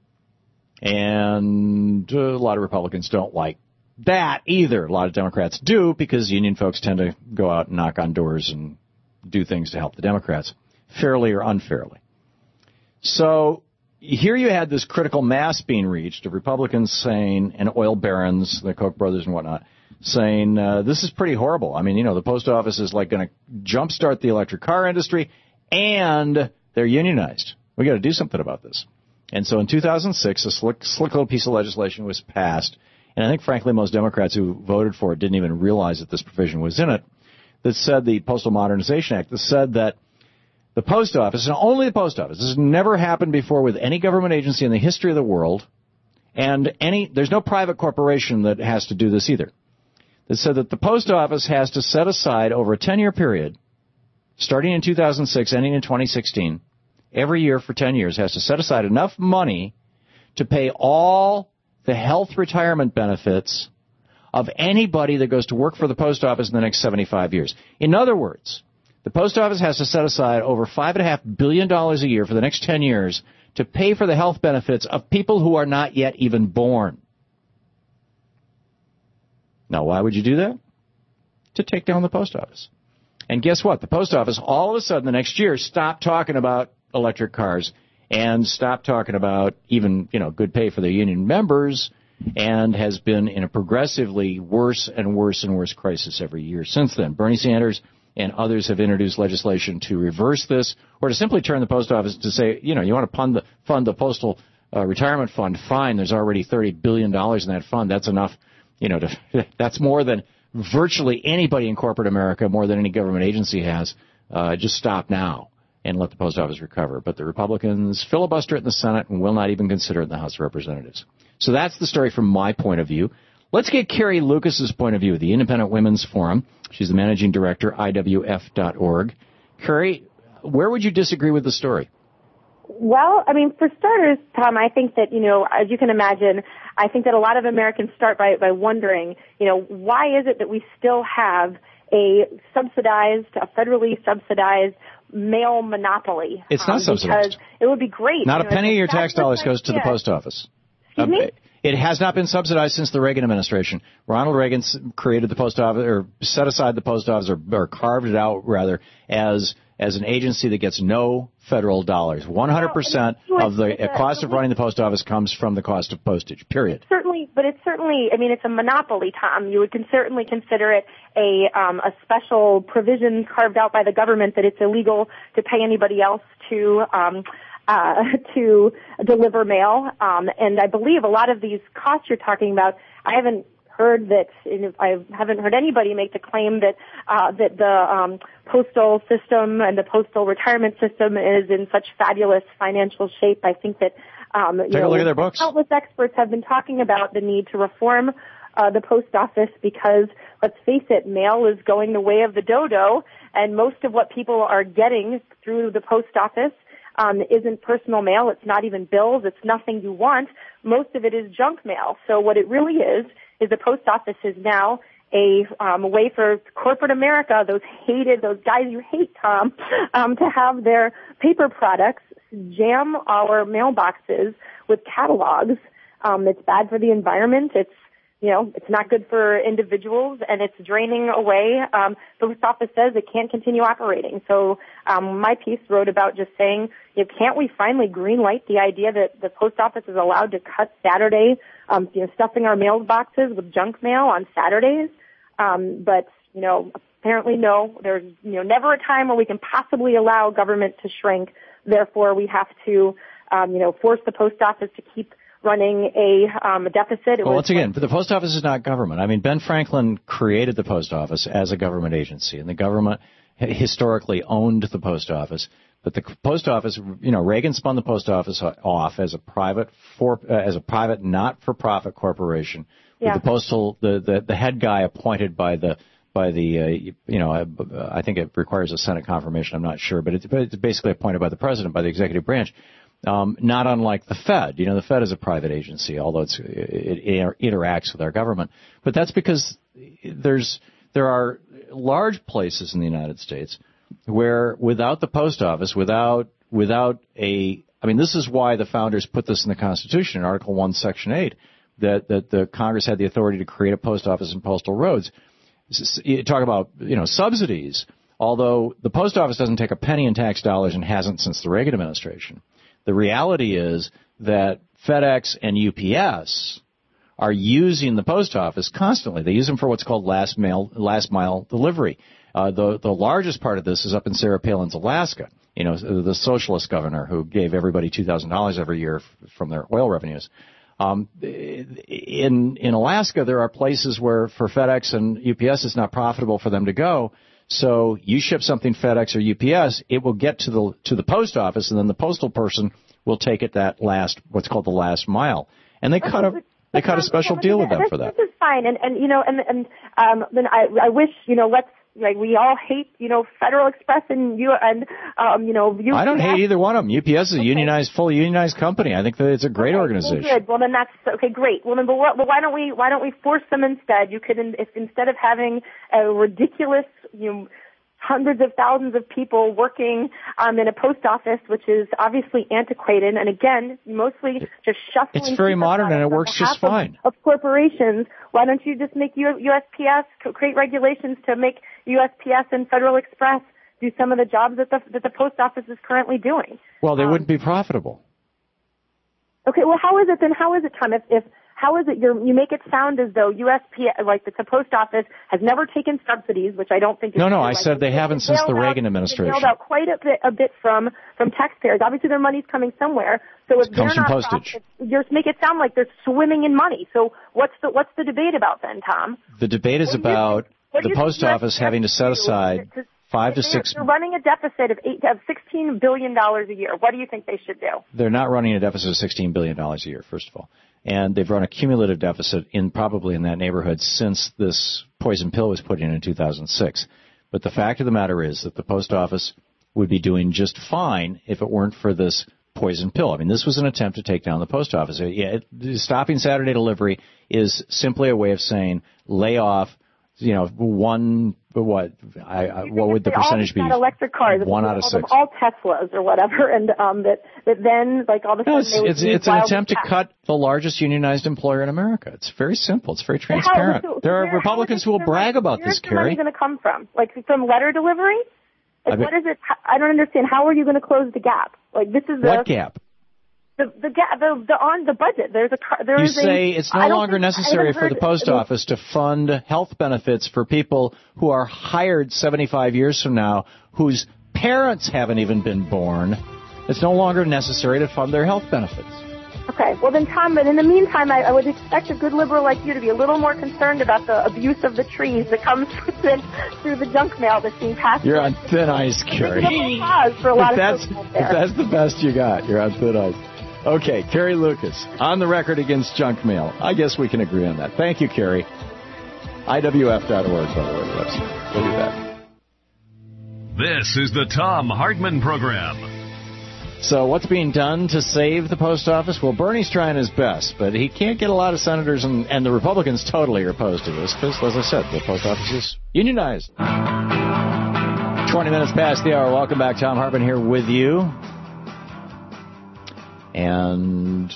And a lot of Republicans don't like that either. A lot of Democrats do, because union folks tend to go out and knock on doors and do things to help the Democrats, fairly or unfairly. So here you had this critical mass being reached of Republicans saying, and oil barons, the Koch brothers and whatnot, saying, this is pretty horrible. I mean, the post office is like going to jumpstart the electric car industry, and they're unionized. We got to do something about this. And so in 2006, a slick little piece of legislation was passed, and I think, frankly, most Democrats who voted for it didn't even realize that this provision was in it, that said, the Postal Modernization Act, that said that the post office, and only the post office, this has never happened before with any government agency in the history of the world, and there's no private corporation that has to do this either, that said that the post office has to set aside over a 10-year period, starting in 2006, ending in 2016, every year for 10 years, has to set aside enough money to pay all the health retirement benefits of anybody that goes to work for the post office in the next 75 years. In other words, the post office has to set aside over $5.5 billion a year for the next 10 years to pay for the health benefits of people who are not yet even born. Now, why would you do that? To take down the post office. And guess what? The post office, all of a sudden the next year, stopped talking about electric cars and stopped talking about even, good pay for their union members, and has been in a progressively worse and worse and worse crisis every year since then. Bernie Sanders and others have introduced legislation to reverse this, or to simply turn the post office to say, you want to fund the postal retirement fund, fine, there's already $30 billion in that fund. That's enough, that's more than virtually anybody in corporate America, more than any government agency has. Just stop now and let the post office recover. But the Republicans filibuster it in the Senate and will not even consider it in the House of Representatives. So that's the story from my point of view. Let's get Carrie Lucas's point of view, the Independent Women's Forum. She's the managing director, IWF.org. Curry, where would you disagree with the story? Well, I mean, for starters, Tom, I think that, as you can imagine, I think that a lot of Americans start by wondering, why is it that we still have a federally subsidized mail monopoly? It's not subsidized. Because it would be great. Not a penny of your tax dollars goes to the post office. Excuse me? It has not been subsidized since the Reagan administration. Ronald Reagan created the post office, or set aside the post office, or carved it out, rather, as an agency that gets no federal dollars. 100% of the cost of running the post office comes from the cost of postage, period. Certainly, but it's a monopoly, Tom. You would certainly consider it a special provision carved out by the government that it's illegal to pay anybody else to deliver mail. And I believe a lot of these costs you're talking about, I haven't heard anybody make the claim that the postal system and the postal retirement system is in such fabulous financial shape. I think that take a look at their books. Countless experts have been talking about the need to reform the post office because, let's face it, mail is going the way of the dodo, and most of what people are getting through the post office isn't personal mail. It's not even bills. It's nothing you want. Most of it is junk mail. So what it really is the post office is now a way for corporate America, those guys you hate, Tom, to have their paper products jam our mailboxes with catalogs. It's bad for the environment. It's not good for individuals, and it's draining away. The post office says it can't continue operating. So my piece wrote about just saying, can't we finally greenlight the idea that the post office is allowed to cut Saturday, stuffing our mailboxes with junk mail on Saturdays? But apparently no. There's never a time where we can possibly allow government to shrink. Therefore, we have to force the post office to keep running a deficit. Well, once again, the post office is not government. I mean, Ben Franklin created the post office as a government agency, and the government historically owned the post office. But the post office, Reagan spun the post office off as a private not-for-profit corporation. With the head guy appointed by the I think it requires a Senate confirmation. I'm not sure, but it's basically appointed by the president, by the executive branch. Not unlike the Fed. The Fed is a private agency, although it interacts with our government. But that's because there are large places in the United States where without the post office, this is why the founders put this in the Constitution in Article 1, Section 8, that the Congress had the authority to create a post office and postal roads. You talk about, subsidies, although the post office doesn't take a penny in tax dollars and hasn't since the Reagan administration. The reality is that FedEx and UPS are using the post office constantly. They use them for what's called last mile delivery. The largest part of this is up in Sarah Palin's Alaska. The socialist governor who gave everybody $2,000 every year from their oil revenues. In Alaska, there are places where for FedEx and UPS it's not profitable for them to go. So you ship something FedEx or UPS, it will get to the post office, and then the postal person will take it what's called the last mile. And they cut a special deal with them for that. This is fine, and then I wish we all hate Federal Express and UPS. I don't hate either one of them. UPS is a fully unionized company. I think that it's a great organization. Good. Well, then that's okay. Great. Well, then, but why don't we force them instead? You could, if instead of having a ridiculous, hundreds of thousands of people working in a post office, which is obviously antiquated, and again, mostly just shuffling. It's very modern and it works just fine. Of corporations, why don't you just make USPS create regulations to make USPS and Federal Express do some of the jobs that the post office is currently doing? Well, they wouldn't be profitable. Okay, well, how is it, Tom? How is it you make it sound as though USPS, like the post office, has never taken subsidies, which I don't think is true. No, I said they haven't since the Reagan administration. They bailed out quite a bit from taxpayers. Obviously, their money's coming somewhere. So if comes from postage. You make it sound like they're swimming in money. So what's the debate about then, Tom? The debate is about the post office having to set aside 5 to 6. They're running a deficit of $16 billion a year. What do you think they should do? They're not running a deficit of $16 billion a year, first of all. And they've run a cumulative deficit probably in that neighborhood since this poison pill was put in 2006. But the fact of the matter is that the post office would be doing just fine if it weren't for this poison pill. I mean, this was an attempt to take down the post office. Stopping Saturday delivery is simply a way of saying lay off, what would the percentage be? Electric cars, 1 out of 6. All Teslas or whatever, and that then like all of a sudden it's an attempt to cut the largest unionized employer in America. It's very simple. It's very transparent. There are Republicans who will brag about this, Carrie. Where's the money going to come from? Like from letter delivery? Like, what is it? I don't understand. How are you going to close the gap? Like this is what gap? The gap on the budget. You say it's no longer necessary for the post office to fund health benefits for people who are hired 75 years from now, whose parents haven't even been born. It's no longer necessary to fund their health benefits. Okay. Well then, Tom, but in the meantime, I would expect a good liberal like you to be a little more concerned about the abuse of the trees that comes through the junk mail that's being passed. You're on thin ice, Carrie. For a lot of people there. If that's the best you got, you're on thin ice. Okay, Carrie Lucas, on the record against junk mail. I guess we can agree on that. Thank you, Carrie. IWF.org, by the way, the website. We'll do that. This is the Thom Hartmann Program. So what's being done to save the post office? Well, Bernie's trying his best, but he can't get a lot of senators, and the Republicans totally are opposed to this because, as I said, the post office is unionized. 20 minutes past the hour. Welcome back. Thom Hartmann here with you. And,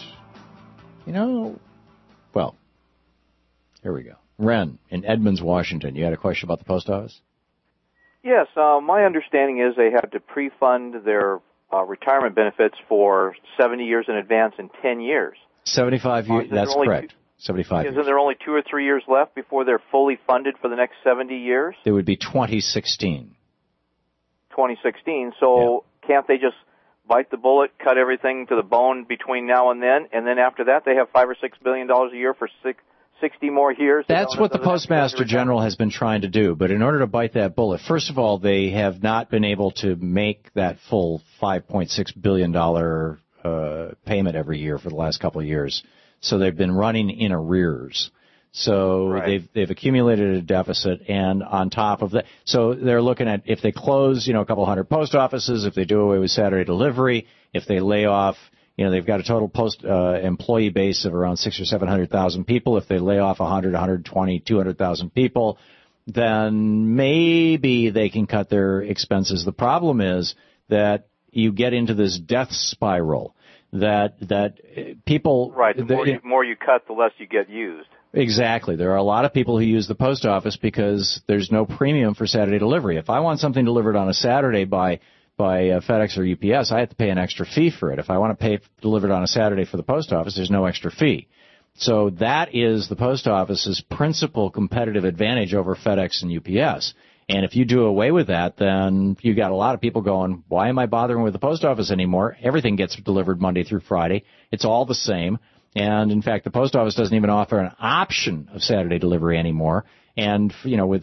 well, here we go. Ren, in Edmonds, Washington, you had a question about the post office? Yes, my understanding is they have to pre-fund their retirement benefits for 70 years in advance in 10 years. 75 years, that's correct. 75 years. Isn't there only 2 or 3 years left before they're fully funded for the next 70 years? It would be 2016. 2016, so can't they just bite the bullet, cut everything to the bone between now and then after that they have $5 or $6 billion a year for 60 more years? That's what the Postmaster General has been trying to do, but in order to bite that bullet, first of all, they have not been able to make that full $5.6 billion payment every year for the last couple of years. So they've been running in arrears. So they've accumulated a deficit, and on top of that, so they're looking at if they close, a couple hundred post offices, if they do away with Saturday delivery, if they lay off, they've got a total employee base of around 600,000 or 700,000 people. If they lay off 100, 120, 200,000 people, then maybe they can cut their expenses. The problem is that you get into this death spiral that people the more you cut, the less you get used. Exactly. There are a lot of people who use the post office because there's no premium for Saturday delivery. If I want something delivered on a Saturday by FedEx or UPS, I have to pay an extra fee for it. If I want to pay delivered on a Saturday for the post office, there's no extra fee. So that is the post office's principal competitive advantage over FedEx and UPS. And if you do away with that, then you got a lot of people going, why am I bothering with the post office anymore? Everything gets delivered Monday through Friday. It's all the same. And, in fact, the post office doesn't even offer an option of Saturday delivery anymore. And, with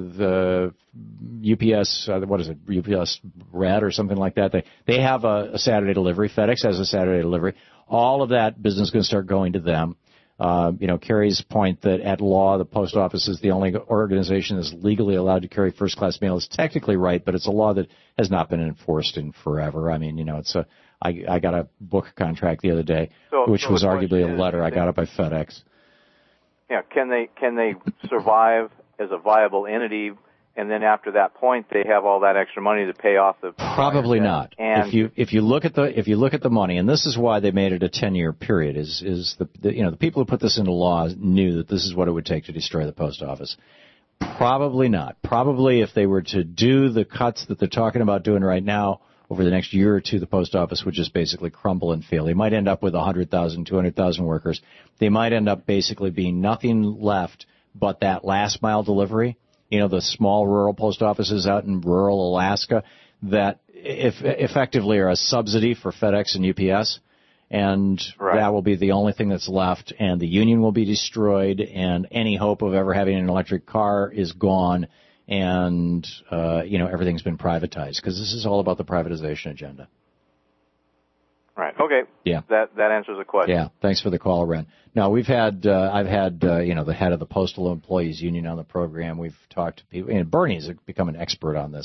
UPS, UPS Red or something like that, they have a Saturday delivery. FedEx has a Saturday delivery. All of that business is going to start going to them. Carrie's point that at law the post office is the only organization that's legally allowed to carry first-class mail is technically right, but it's a law that has not been enforced in forever. I mean, I got a book contract the other day, which was arguably a letter. I got it by FedEx. Yeah, can they survive as a viable entity, and then after that point they have all that extra money to pay off the? Probably not. And if you look at the money, and this is why they made it a 10-year period, is the people who put this into law knew that this is what it would take to destroy the post office. Probably not. Probably if they were to do the cuts that they're talking about doing right now, over the next year or two, the post office would just basically crumble and fail. They might end up with 100,000, 200,000 workers. They might end up basically being nothing left but that last mile delivery. The small rural post offices out in rural Alaska that effectively are a subsidy for FedEx and UPS. And that will be the only thing that's left. And the union will be destroyed. And any hope of ever having an electric car is gone. And, everything's been privatized because this is all about the privatization agenda. Right. Okay. Yeah. That answers the question. Yeah. Thanks for the call, Ren. Now, I've had the head of the Postal Employees Union on the program. We've talked to people, and Bernie's become an expert on this.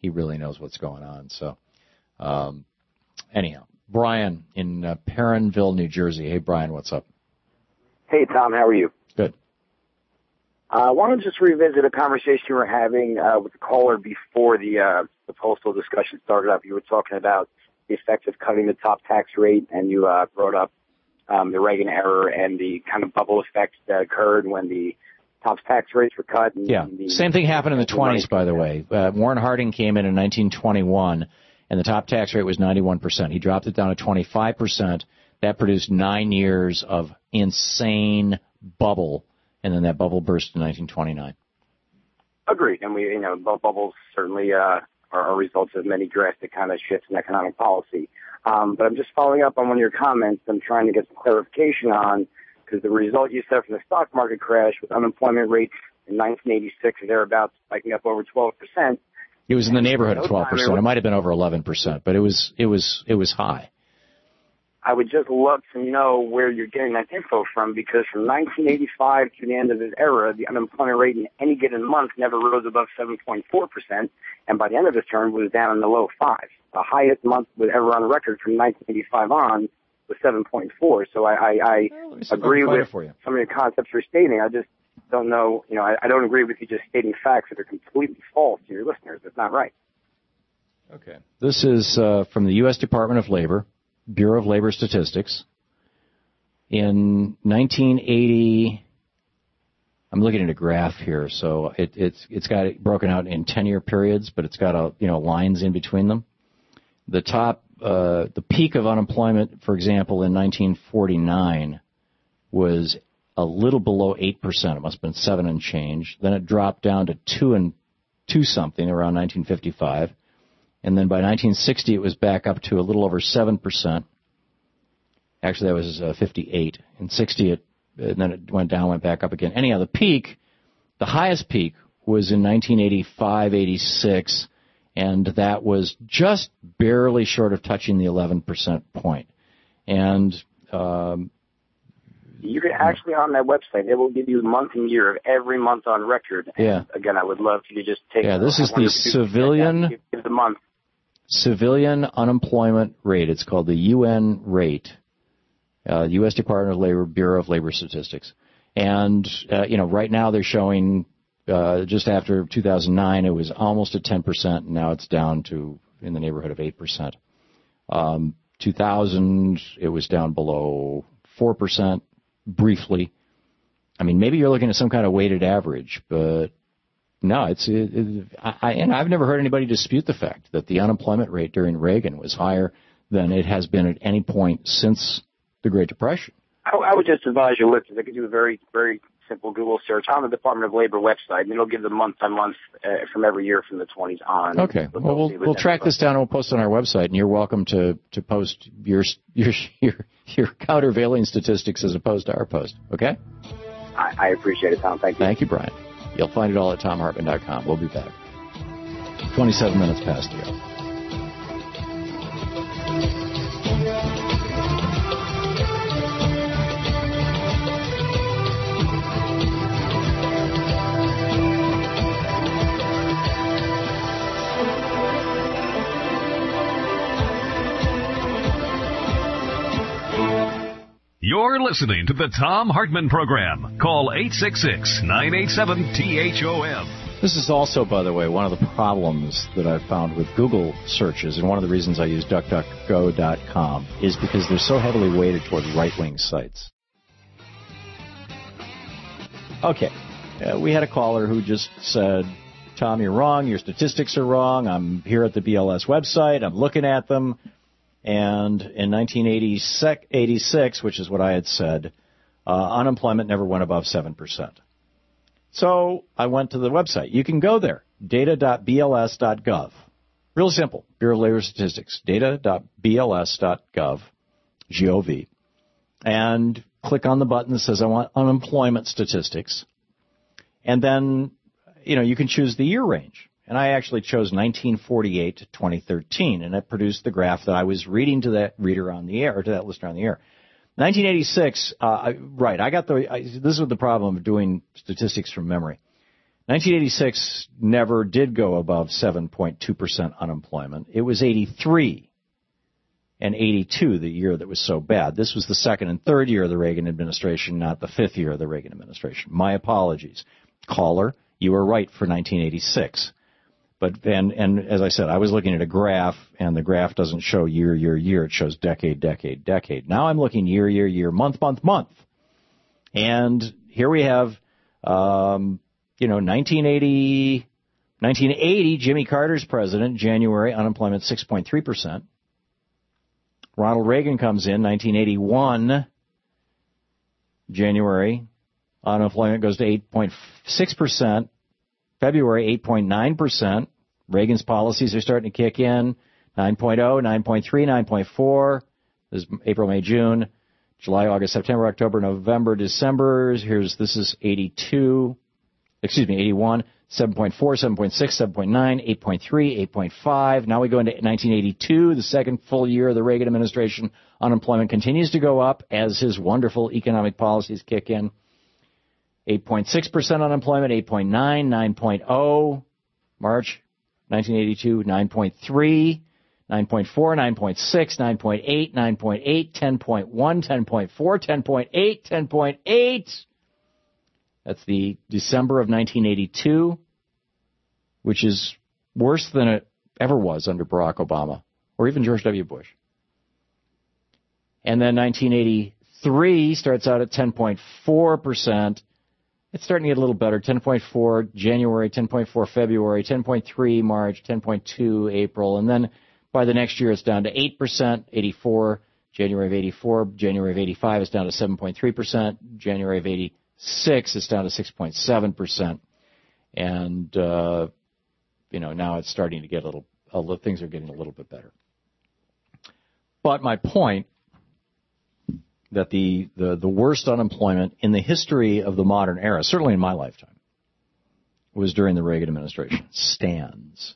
he really knows what's going on. So, anyhow, Brian in Perrineville, New Jersey. Hey, Brian, what's up? Hey, Tom, how are you? Good. I want to just revisit a conversation you were having with the caller before the postal discussion started up. You were talking about the effect of cutting the top tax rate, and you brought up the Reagan era and the kind of bubble effect that occurred when the top tax rates were cut. And same thing happened in the 20s, by the way. Warren Harding came in 1921, and the top tax rate was 91%. He dropped it down to 25%. That produced 9 years of insane bubble, and then that bubble burst in 1929. Agreed. And bubbles certainly are results of many drastic kind of shifts in economic policy. But I'm just following up on one of your comments. I'm trying to get some clarification on, because the result you said from the stock market crash with unemployment rates in 1986 or thereabouts spiking up over 12%. It was in the neighborhood of 12%. It might have been over 11%, but it was high. I would just love to know where you're getting that info from, because from 1985 to the end of his era, the unemployment rate in any given month never rose above 7.4%, and by the end of his term was down in the low fives. The highest month was ever on record from 1985 on was 7.4. So I agree with some of your concepts you're stating. I just don't know, I don't agree with you just stating facts that are completely false to your listeners. That's not right. Okay. This is from the U.S. Department of Labor, Bureau of Labor Statistics. In 1980, I'm looking at a graph here, so it's got it broken out in 10-year periods, but it's got lines in between them. The peak of unemployment, for example, in 1949 was a little below 8%. It must have been 7 and change. Then it dropped down to 2 something around 1955. And then by 1960, it was back up to a little over 7%. Actually, that was 58. In 60, and then it went down, went back up again. Anyhow, the highest peak was in 1985, 86, and that was just barely short of touching the 11% point. And you can actually, on that website, it will give you the month and year of every month on record. And yeah. Again, I would love to just take. Yeah, this is the civilian unemployment rate. It's called the UN rate. U.S. Department of Labor, Bureau of Labor Statistics. And, right now they're showing, just after 2009, it was almost at 10%, and now it's down to in the neighborhood of 8%. 2000, it was down below 4% briefly. I mean, maybe you're looking at some kind of weighted average, but no, and I've never heard anybody dispute the fact that the unemployment rate during Reagan was higher than it has been at any point since the Great Depression. I would just advise your listeners, they could do a very, very simple Google search on the Department of Labor website, and it'll give them month-on-month from every year from the 20s on. Okay. Well, we'll track this down and we'll post it on our website, and you're welcome to post your countervailing statistics as opposed to our post. Okay? I appreciate it, Tom. Thank you. Thank you, Brian. You'll find it all at TomHartman.com. We'll be back. 27 minutes past the hour. You're listening to the Thom Hartmann Program. Call 866-987-THOM. This is also, by the way, one of the problems that I've found with Google searches, and one of the reasons I use DuckDuckGo.com is because they're so heavily weighted toward right-wing sites. Okay, we had a caller who just said, Tom, you're wrong, your statistics are wrong, I'm here at the BLS website, I'm looking at them. And in 1986, which is what I had said, unemployment never went above 7%. So I went to the website. You can go there, data.bls.gov. Real simple, Bureau of Labor Statistics, data.bls.gov, G-O-V, and click on the button that says I want unemployment statistics. And then, you can choose the year range. And I actually chose 1948 to 2013, and it produced the graph that I was reading to that reader on the air, or to that listener on the air. 1986, right, this is the problem of doing statistics from memory. 1986 never did go above 7.2% unemployment. It was 83 and 82 the year that was so bad. This was the second and third year of the Reagan administration, not the fifth year of the Reagan administration. My apologies. Caller, you were right for 1986. But and as I said, I was looking at a graph, and the graph doesn't show year, year, year. It shows decade, decade, decade. Now I'm looking year, year, year, month, month, month. And here we have, 1980, Jimmy Carter's president, January, unemployment 6.3%. Ronald Reagan comes in, 1981, January, unemployment goes to 8.6%. February, 8.9%. Reagan's policies are starting to kick in. 9.0, 9.3, 9.4. This is April, May, June. July, August, September, October, November, December. This is 81. 7.4, 7.6, 7.9, 8.3, 8.5. Now we go into 1982, the second full year of the Reagan administration. Unemployment continues to go up as his wonderful economic policies kick in. 8.6% unemployment, 8.9, 9.0, March 1982, 9.3, 9.4, 9.6, 9.8, 9.8, 10.1, 10.4, 10.8, 10.8. That's the December of 1982, which is worse than it ever was under Barack Obama or even George W. Bush. And then 1983 starts out at 10.4%. It's starting to get a little better. 10.4 January, 10.4 February, 10.3 March, 10.2 April. And then by the next year, it's down to 8%, 84, January of 84. January of 85 is down to 7.3%. January of 86 is down to 6.7%. And, now it's starting to get things are getting a little bit better. But my point that the worst unemployment in the history of the modern era, certainly in my lifetime, was during the Reagan administration. Stands.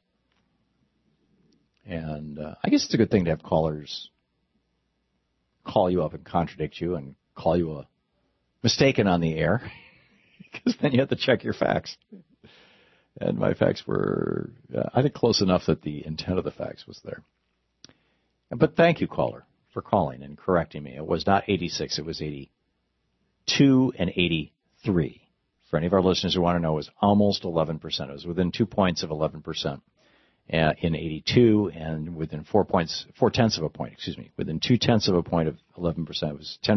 And I guess it's a good thing to have callers call you up and contradict you and call you a mistaken on the air, because then you have to check your facts. And my facts were, I think, close enough that the intent of the facts was there. But thank you, caller, for calling and correcting me. It was not 86, it was 82 and 83. For any of our listeners who want to know, it was almost 11%. It was within 2 points of 11% in 82, and within 4 tenths of a point, within 2/10 of a point of 11%. It was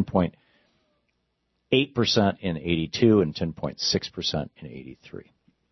10.8% in 82 and 10.6% in 83.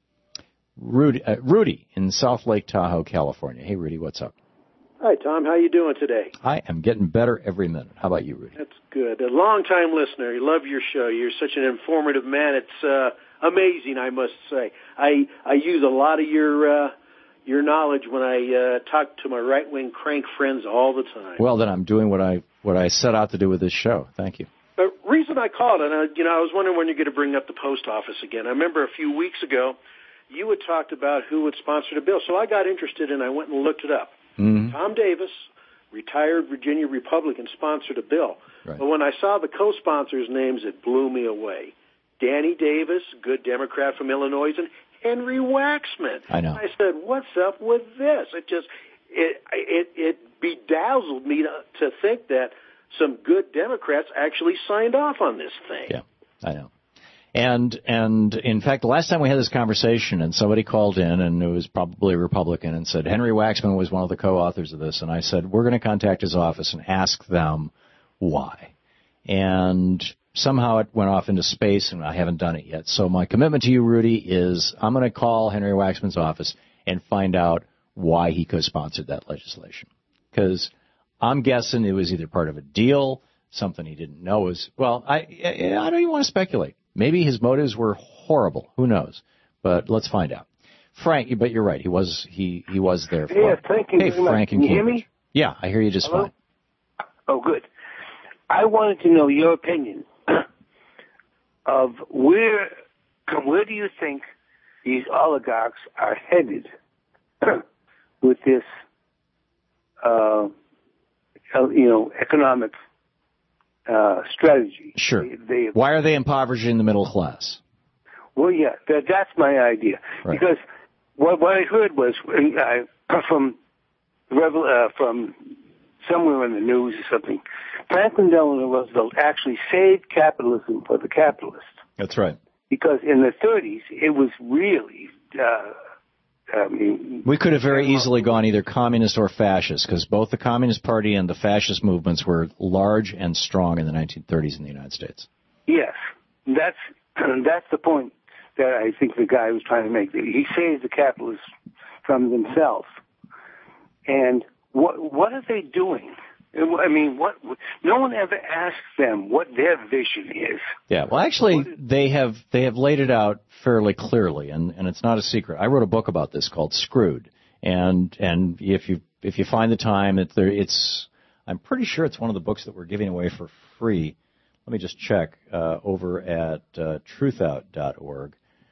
Rudy in South Lake Tahoe, California. Hey, Rudy, what's up? Hi, Tom. How you doing today? I am getting better every minute. How about you, Rudy? That's good. A long-time listener. You love your show. You're such an informative man. It's amazing, I must say. I use a lot of your knowledge when I talk to my right-wing crank friends all the time. Well, then I'm doing what I set out to do with this show. Thank you. The reason I called, and I was wondering when you're going to bring up the post office again. I remember a few weeks ago you had talked about who would sponsor the bill, so I got interested and I went and looked it up. Mm-hmm. Tom Davis, retired Virginia Republican, sponsored a bill. Right. But when I saw the co-sponsors' names, it blew me away. Danny Davis, good Democrat from Illinois, and Henry Waxman. I know. I said, what's up with this? It bedazzled me to think that some good Democrats actually signed off on this thing. Yeah, I know. And in fact, the last time we had this conversation, and somebody called in, and it was probably a Republican, and said Henry Waxman was one of the co-authors of this, and I said, we're going to contact his office and ask them why. And somehow it went off into space, and I haven't done it yet. So my commitment to you, Rudy, is I'm going to call Henry Waxman's office and find out why he co-sponsored that legislation. Because I'm guessing it was either part of a deal, something he didn't know was, well, I don't even want to speculate. Maybe his motives were horrible. Who knows? But let's find out. Frank, but you're right. He was there. Yeah, thank you. Hey, Frank, can you hear me? Yeah, I hear you just fine. Oh, good. I wanted to know your opinion of where do you think these oligarchs are headed with this, economic strategy. Sure. Why are they impoverishing the middle class? Well, yeah, that's my idea. Right. Because what I heard was from somewhere in the news or something, Franklin Delano Roosevelt actually saved capitalism for the capitalists. That's right. Because in the 30s, it was really... we could have very easily gone either communist or fascist, because both the Communist Party and the fascist movements were large and strong in the 1930s in the United States. Yes, that's the point that I think the guy was trying to make. He saved the capitalists from themselves. And what are they doing? I mean, no one ever asks them what their vision is. Yeah, well, actually, they have laid it out fairly clearly, and it's not a secret. I wrote a book about this called Screwed, and if you find the time, I'm pretty sure it's one of the books that we're giving away for free. Let me just check over at truthout.org.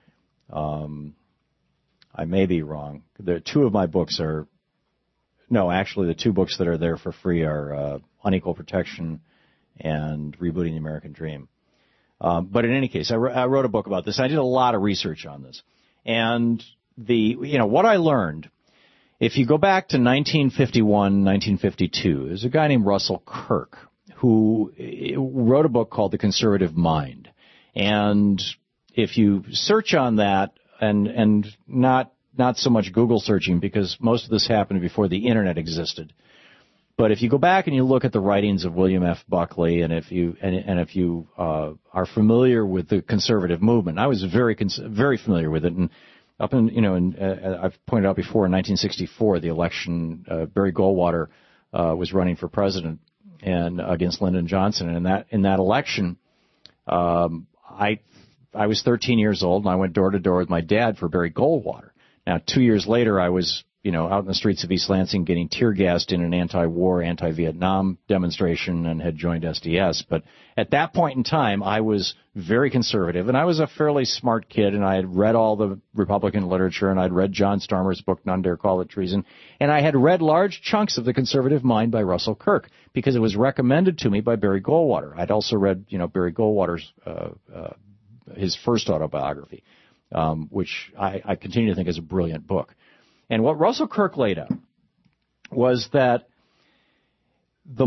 I may be wrong. Two of my books are. No, actually, the two books that are there for free are Unequal Protection and Rebooting the American Dream. But in any case, I wrote a book about this. I did a lot of research on this. And what I learned, if you go back to 1951, 1952, there's a guy named Russell Kirk who wrote a book called The Conservative Mind. And if you search on that and not so much Google searching, because most of this happened before the Internet existed. But if you go back and you look at the writings of William F. Buckley, and if you are familiar with the conservative movement, I was very familiar with it. And I've pointed out before, in 1964, the election, Barry Goldwater was running for president and against Lyndon Johnson. And in that election, I was 13 years old, and I went door to door with my dad for Barry Goldwater. Now, 2 years later, I was, out in the streets of East Lansing getting tear gassed in an anti-war, anti-Vietnam demonstration and had joined SDS. But at that point in time, I was very conservative, and I was a fairly smart kid, and I had read all the Republican literature, and I'd read John Starmer's book, None Dare Call It Treason, and I had read large chunks of The Conservative Mind by Russell Kirk, because it was recommended to me by Barry Goldwater. I'd also read, Barry Goldwater's, his first autobiography. Which I continue to think is a brilliant book. And what Russell Kirk laid out was that the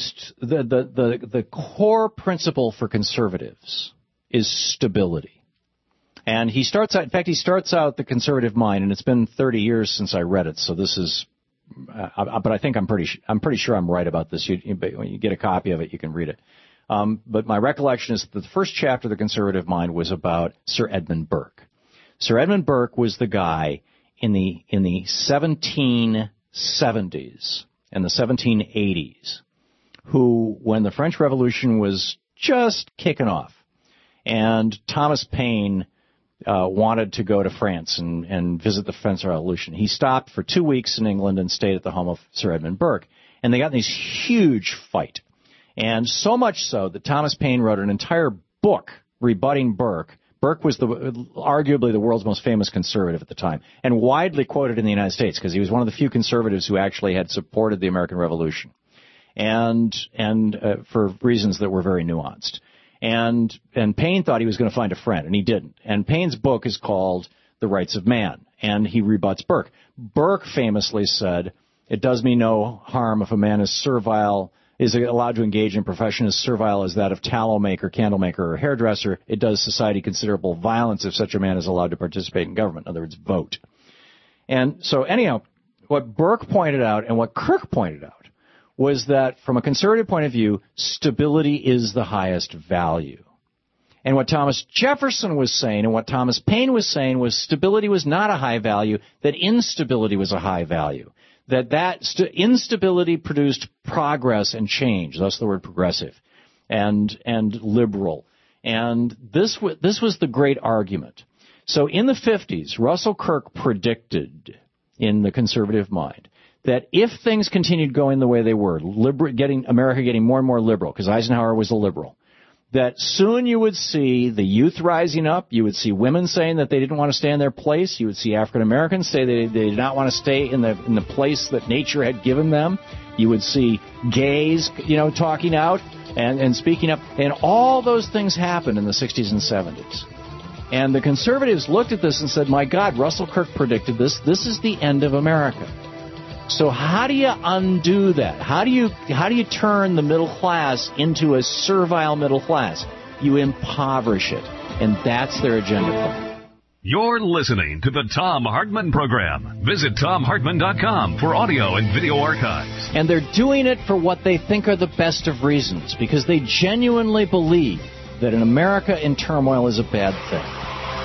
core principle for conservatives is stability. And he starts out The Conservative Mind, and it's been 30 years since I read it, so this is, but I think I'm pretty sure I'm right about this. When you get a copy of it, you can read it. But my recollection is that the first chapter of The Conservative Mind was about Sir Edmund Burke. Sir Edmund Burke was the guy in the 1770s and the 1780s who, when the French Revolution was just kicking off, and Thomas Paine wanted to go to France and visit the French Revolution, he stopped for 2 weeks in England and stayed at the home of Sir Edmund Burke. And they got in this huge fight. And so much so that Thomas Paine wrote an entire book rebutting Burke. Burke was arguably the world's most famous conservative at the time, and widely quoted in the United States, because he was one of the few conservatives who actually had supported the American Revolution, and for reasons that were very nuanced. And Paine thought he was going to find a friend, and he didn't. And Paine's book is called The Rights of Man, and he rebuts Burke. Burke famously said, "It does me no harm if a man is allowed to engage in a profession as servile as that of tallow maker, candle maker, or hairdresser. It does society considerable violence if such a man is allowed to participate in government." In other words, vote. And so anyhow, what Burke pointed out and what Kirk pointed out was that from a conservative point of view, stability is the highest value. And what Thomas Jefferson was saying and what Thomas Paine was saying was stability was not a high value, that instability was a high value. That instability produced progress and change, thus the word progressive, and liberal. And this was the great argument. So in the 50s, Russell Kirk predicted in The Conservative Mind that if things continued going the way they were, America getting more and more liberal, because Eisenhower was a liberal, that soon you would see the youth rising up, you would see women saying that they didn't want to stay in their place, you would see African Americans say they did not want to stay in the place that nature had given them, you would see gays, talking out and speaking up, and all those things happened in the 60s and 70s. And the conservatives looked at this and said, my God, Russell Kirk predicted this. This is the end of America. So how do you undo that? How do you turn the middle class into a servile middle class? You impoverish it. And that's their agenda. You're listening to the Thom Hartmann Program. Visit ThomHartmann.com for audio and video archives. And they're doing it for what they think are the best of reasons, because they genuinely believe that an America in turmoil is a bad thing.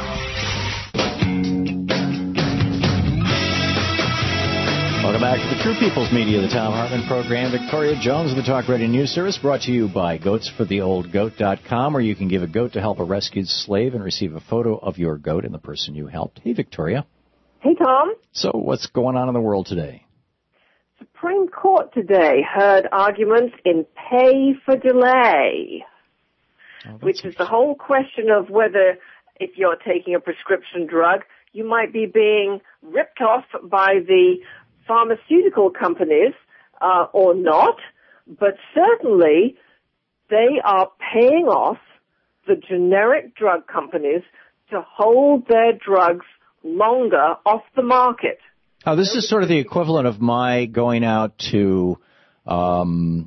Welcome back to the True People's Media, the Thom Hartmann Program. Victoria Jones of the Talk Radio News Service, brought to you by GoatsForTheOldGoat.com, where you can give a goat to help a rescued slave and receive a photo of your goat and the person you helped. Hey, Victoria. Hey, Tom. So what's going on in the world today? Supreme Court today heard arguments in pay for delay, which is the whole question of whether, if you're taking a prescription drug, you might be being ripped off by the pharmaceutical companies or not, but certainly they are paying off the generic drug companies to hold their drugs longer off the market. Oh, this is sort of the equivalent of my going out to a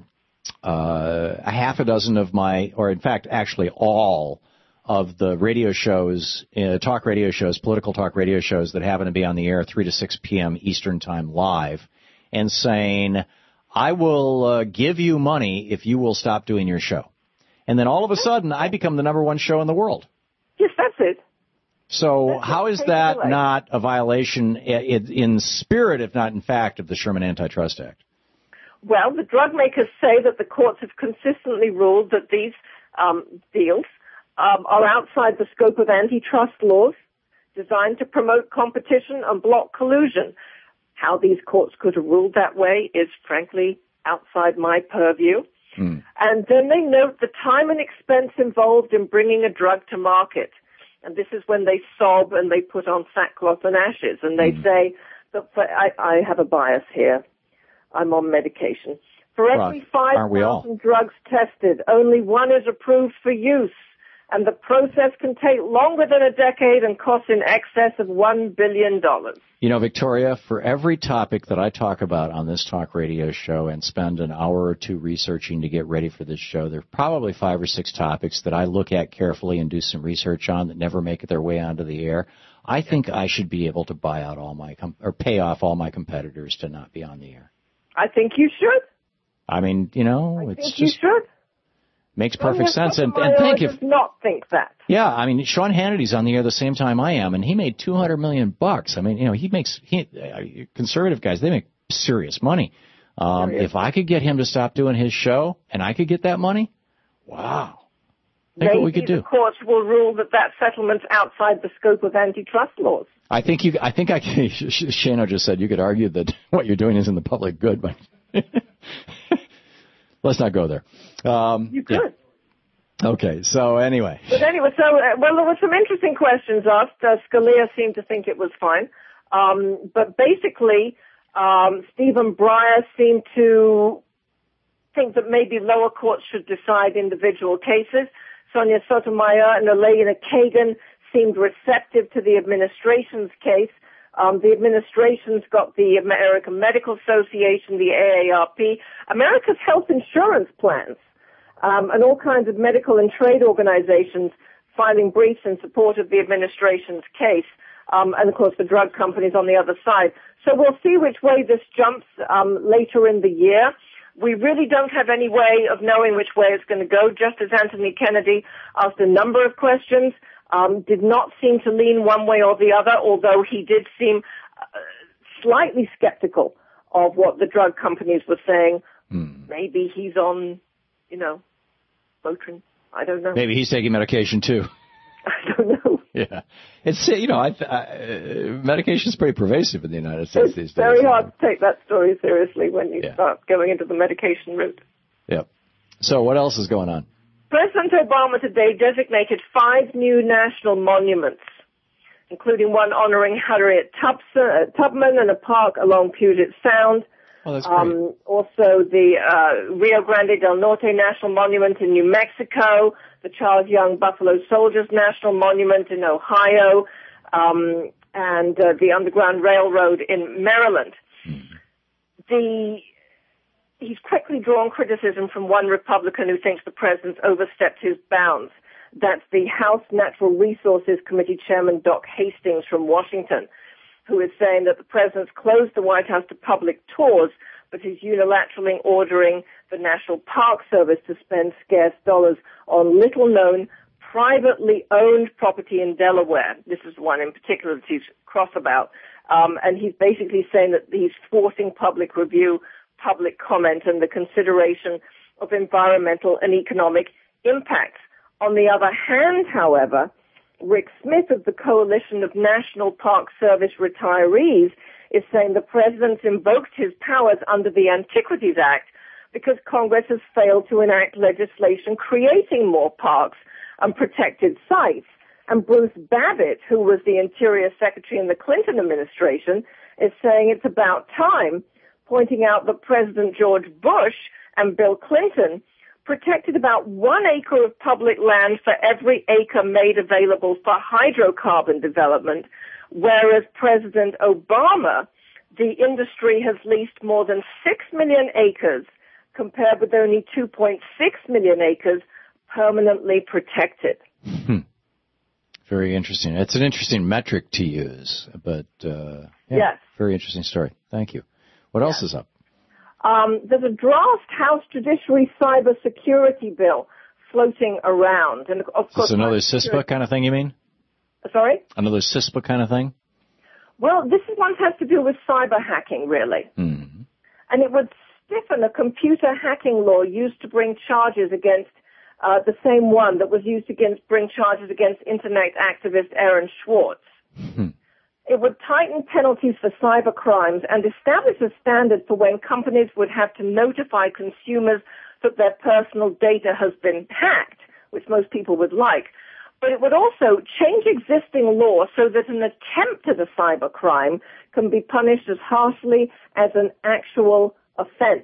half a dozen of my, or in fact, actually all of the radio shows, talk radio shows, political talk radio shows that happen to be on the air 3 to 6 p.m. Eastern Time live, and saying, I will give you money if you will stop doing your show. And then all of a sudden, I become the number one show in the world. Yes, that's it. So how is that not a violation in spirit, if not in fact, of the Sherman Antitrust Act? Well, the drug makers say that the courts have consistently ruled that these deals are outside the scope of antitrust laws designed to promote competition and block collusion. How these courts could have ruled that way is, frankly, outside my purview. And then they note the time and expense involved in bringing a drug to market. And this is when they sob and they put on sackcloth and ashes. And they say, that I have a bias here. I'm on medication. For every 5,000 drugs tested, only one is approved for use. And the process can take longer than a decade and cost in excess of $1 billion. You know, Victoria, for every topic that I talk about on this talk radio show and spend an hour or two researching to get ready for this show, there are probably 5 or 6 topics that I look at carefully and do some research on that never make their way onto the air. I think I should be able to buy out all my or pay off all my competitors to not be on the air. I think you should. I mean, you know, it's just... you should. Makes perfect sense. And think if not think that. Yeah, I mean, Sean Hannity's on the air the same time I am, and he made $200 million. I mean, you know, conservative guys, they make serious money. If I could get him to stop doing his show and I could get that money, wow. Think what we could do. The courts will rule that settlement's outside the scope of antitrust laws. Shano just said you could argue that what you're doing is in the public good, but let's not go there. You could. Yeah. Okay, so anyway. But anyway, well, there were some interesting questions asked. Scalia seemed to think it was fine. But basically, Stephen Breyer seemed to think that maybe lower courts should decide individual cases. Sonia Sotomayor and Elena Kagan seemed receptive to the administration's case. The administration's got the American Medical Association, the AARP, America's health insurance plans, and all kinds of medical and trade organizations filing briefs in support of the administration's case, and of course the drug companies on the other side. So we'll see which way this jumps later in the year. We really don't have any way of knowing which way it's going to go, just as Anthony Kennedy asked a number of questions. Did not seem to lean one way or the other, although he did seem slightly skeptical of what the drug companies were saying. Maybe he's on, Motrin. I don't know. Maybe he's taking medication too. I don't know. Yeah. It's, medication's pretty pervasive in the United States these days. It's very hard to take that story seriously when you start going into the medication route. Yep. So what else is going on? President Obama today designated 5 new national monuments, including one honoring Harriet Tubman and a park along Puget Sound. Oh, that's great. Also, the Rio Grande del Norte National Monument in New Mexico, the Charles Young Buffalo Soldiers National Monument in Ohio, and the Underground Railroad in Maryland. He's quickly drawn criticism from one Republican who thinks the president's overstepped his bounds. That's the House Natural Resources Committee Chairman Doc Hastings from Washington, who is saying that the president's closed the White House to public tours, but is unilaterally ordering the National Park Service to spend scarce dollars on little-known, privately owned property in Delaware. This is one in particular that he's cross about. And he's basically saying that he's forcing public review, public comment, and the consideration of environmental and economic impacts. On the other hand, however, Rick Smith of the Coalition of National Park Service Retirees is saying the president invoked his powers under the Antiquities Act because Congress has failed to enact legislation creating more parks and protected sites. And Bruce Babbitt, who was the Interior Secretary in the Clinton administration, is saying it's about time, pointing out that President George Bush and Bill Clinton protected about 1 acre of public land for every acre made available for hydrocarbon development, whereas President Obama, the industry has leased more than 6 million acres, compared with only 2.6 million acres permanently protected. Very interesting. It's an interesting metric to use, but yes. Very interesting story. Thank you. What else is up? There's a draft House Judiciary Cybersecurity Bill floating around. And of course, is this another CISPA kind of thing, you mean? Sorry? Another CISPA kind of thing? Well, this one has to do with cyber hacking, really. Mm-hmm. And it would stiffen a computer hacking law used to bring charges against the same one that was used to bring charges against Internet activist Aaron Swartz. It would tighten penalties for cyber crimes and establish a standard for when companies would have to notify consumers that their personal data has been hacked, which most people would like. But it would also change existing law so that an attempt at a cyber crime can be punished as harshly as an actual offense.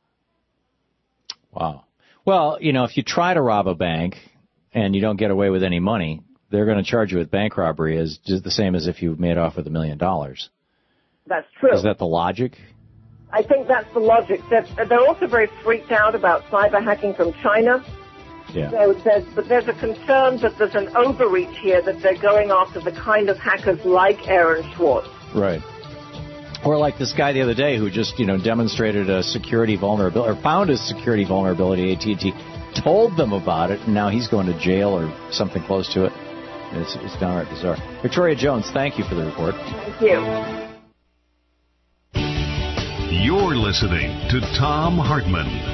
Wow. Well, you know, if you try to rob a bank and you don't get away with any money, they're going to charge you with bank robbery as just the same as if you made off with $1 million. That's true. Is that the logic? I think that's the logic. They're also very freaked out about cyber hacking from China. Yeah. But there's a concern that there's an overreach here, that they're going after the kind of hackers like Aaron Swartz. Right. Or like this guy the other day who just, demonstrated a security vulnerability, or found a security vulnerability at AT&T, told them about it, and now he's going to jail or something close to it. It's downright bizarre. Victoria Jones, thank you for the report. Thank you. You're listening to Thom Hartmann.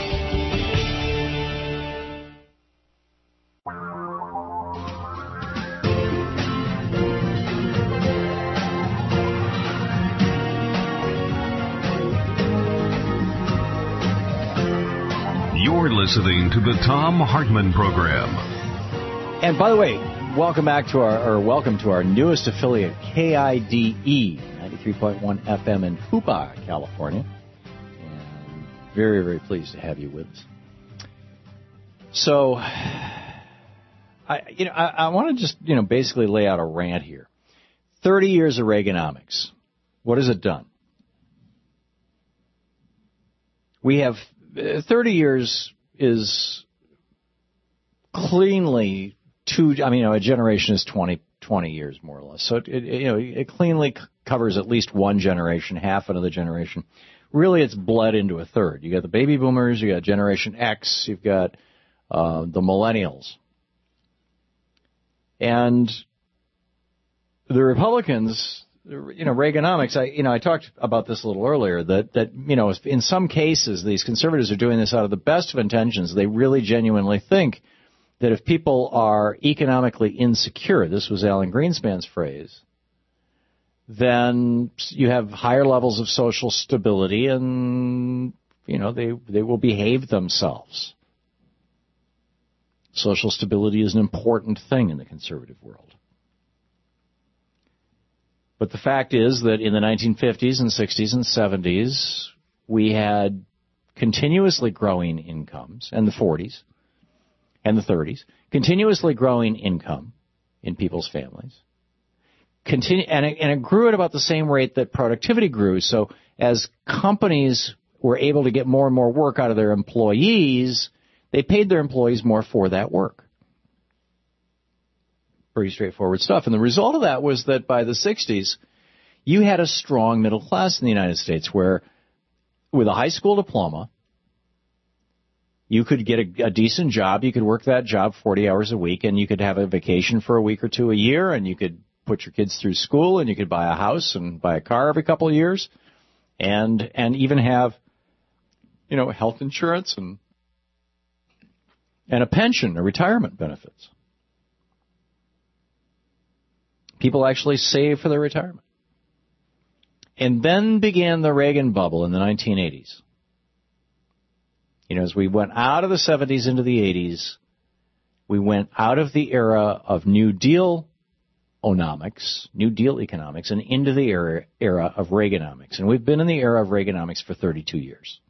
You're listening to the Thom Hartmann Program. And by the way, welcome to our newest affiliate, KIDE, 93.1 FM in Fupa, California. And very, very pleased to have you with us. So, I want to just, basically lay out a rant here. 30 years of Reaganomics. What has it done? We have 30 years is cleanly a generation is 20 years more or less. So it cleanly covers at least one generation, half another generation. Really, it's bled into a third. You got the baby boomers, you got Generation X, you've got the millennials. And the Republicans, Reaganomics, I talked about this a little earlier, that in some cases, these conservatives are doing this out of the best of intentions. They really genuinely think that if people are economically insecure, this was Alan Greenspan's phrase, then you have higher levels of social stability and, they will behave themselves. Social stability is an important thing in the conservative world. But the fact is that in the 1950s and 60s and 70s, we had continuously growing incomes, and the 40s and the 30s, continuously growing income in people's families. And it grew at about the same rate that productivity grew. So as companies were able to get more and more work out of their employees, they paid their employees more for that work. Pretty straightforward stuff. And the result of that was that by the 60s, you had a strong middle class in the United States where, with a high school diploma, you could get a decent job. You could work that job 40 hours a week, and you could have a vacation for a week or two a year, and you could put your kids through school, and you could buy a house and buy a car every couple of years, and even have, health insurance and a pension or retirement benefits. People actually save for their retirement. And then began the Reagan bubble in the 1980s. As we went out of the 70s into the 80s, we went out of the era of New Deal economics, and into the era of Reaganomics. And we've been in the era of Reaganomics for 32 years.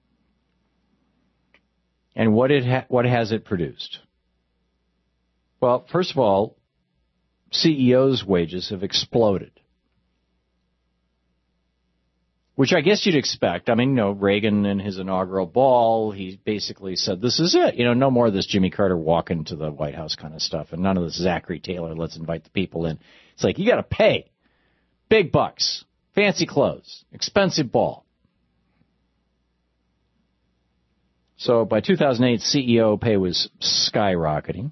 And what has it produced? Well, first of all, CEOs' wages have exploded, which I guess you'd expect. I mean, Reagan in his inaugural ball, he basically said, this is it. No more of this Jimmy Carter walking to the White House kind of stuff, and none of this Zachary Taylor, let's invite the people in. It's like, you got to pay. Big bucks, fancy clothes, expensive ball. So by 2008, CEO pay was skyrocketing.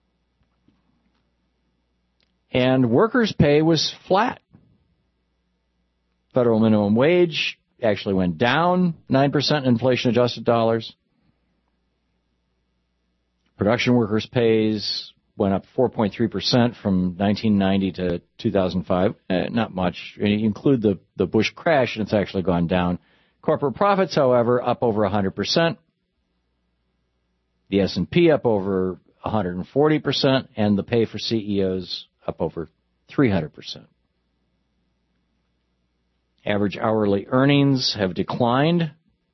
And workers' pay was flat. Federal minimum wage actually went down 9% inflation-adjusted dollars. Production workers' pays went up 4.3% from 1990 to 2005. Not much. You include the Bush crash, and it's actually gone down. Corporate profits, however, up over 100%. The S&P up over 140%, and the pay for CEOs up over 300%. Average hourly earnings have declined.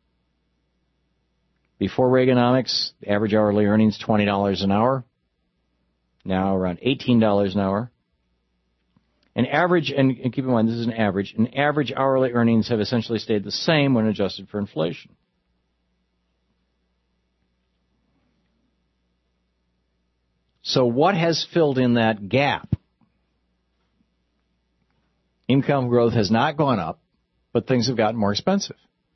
Before Reaganomics, average hourly earnings $20 an hour. Now around $18 an hour. And keep in mind this is an average, hourly earnings have essentially stayed the same when adjusted for inflation. So what has filled in that gap? Income growth has not gone up, but things have gotten more expensive.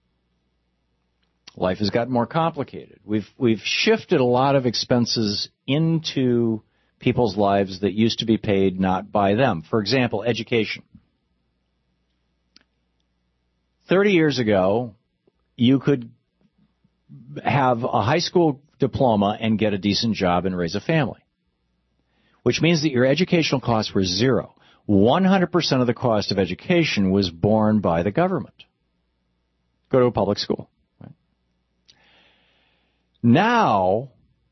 Life has gotten more complicated. We've shifted a lot of expenses into people's lives that used to be paid not by them. For example, education. 30 years ago, you could have a high school diploma and get a decent job and raise a family, which means that your educational costs were zero. 100% of the cost of education was borne by the government. Go to a public school. Right? Now,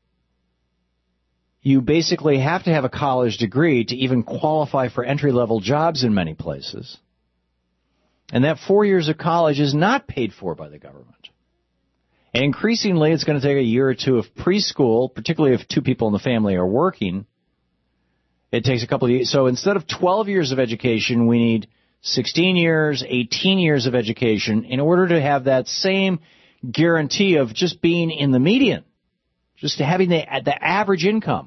you basically have to have a college degree to even qualify for entry-level jobs in many places. And that 4 years of college is not paid for by the government. And increasingly, it's going to take a year or two of preschool, particularly if two people in the family are working. It takes a couple of years. So instead of 12 years of education, we need 16 years, 18 years of education in order to have that same guarantee of just being in the median, just having the average income.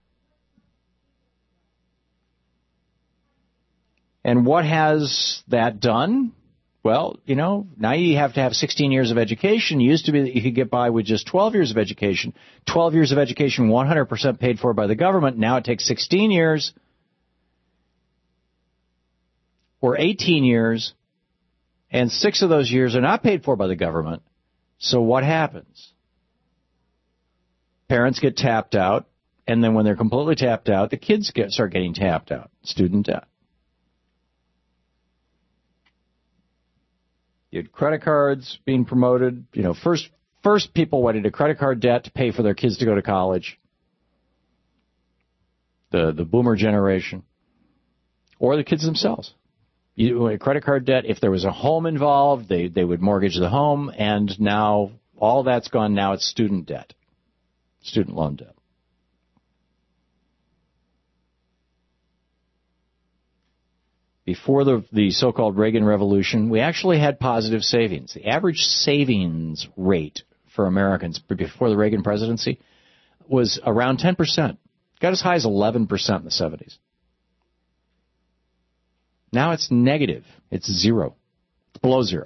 And what has that done? Well, now you have to have 16 years of education. It used to be that you could get by with just 12 years of education. 12 years of education, 100% paid for by the government. Now it takes 16 years or 18 years, and 6 of those years are not paid for by the government. So what happens? Parents get tapped out, and then when they're completely tapped out, the kids start getting tapped out. Student debt. You had credit cards being promoted. First people went into credit card debt to pay for their kids to go to college. The boomer generation. Or the kids themselves. Credit card debt, if there was a home involved, they would mortgage the home, and now all that's gone. Now it's student debt, student loan debt. Before the so-called Reagan Revolution, we actually had positive savings. The average savings rate for Americans before the Reagan presidency was around 10%. Got as high as 11% in the 70s. Now it's negative. It's zero. It's below zero.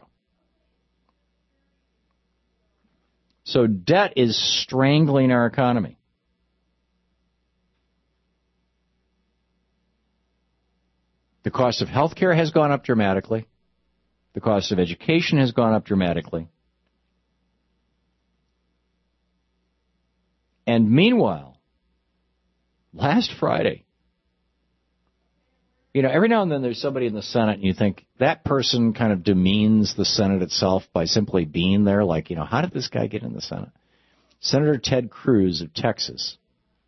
So debt is strangling our economy. The cost of health care has gone up dramatically. The cost of education has gone up dramatically. And meanwhile, last Friday, every now and then there's somebody in the Senate and you think that person kind of demeans the Senate itself by simply being there. Like, how did this guy get in the Senate? Senator Ted Cruz of Texas.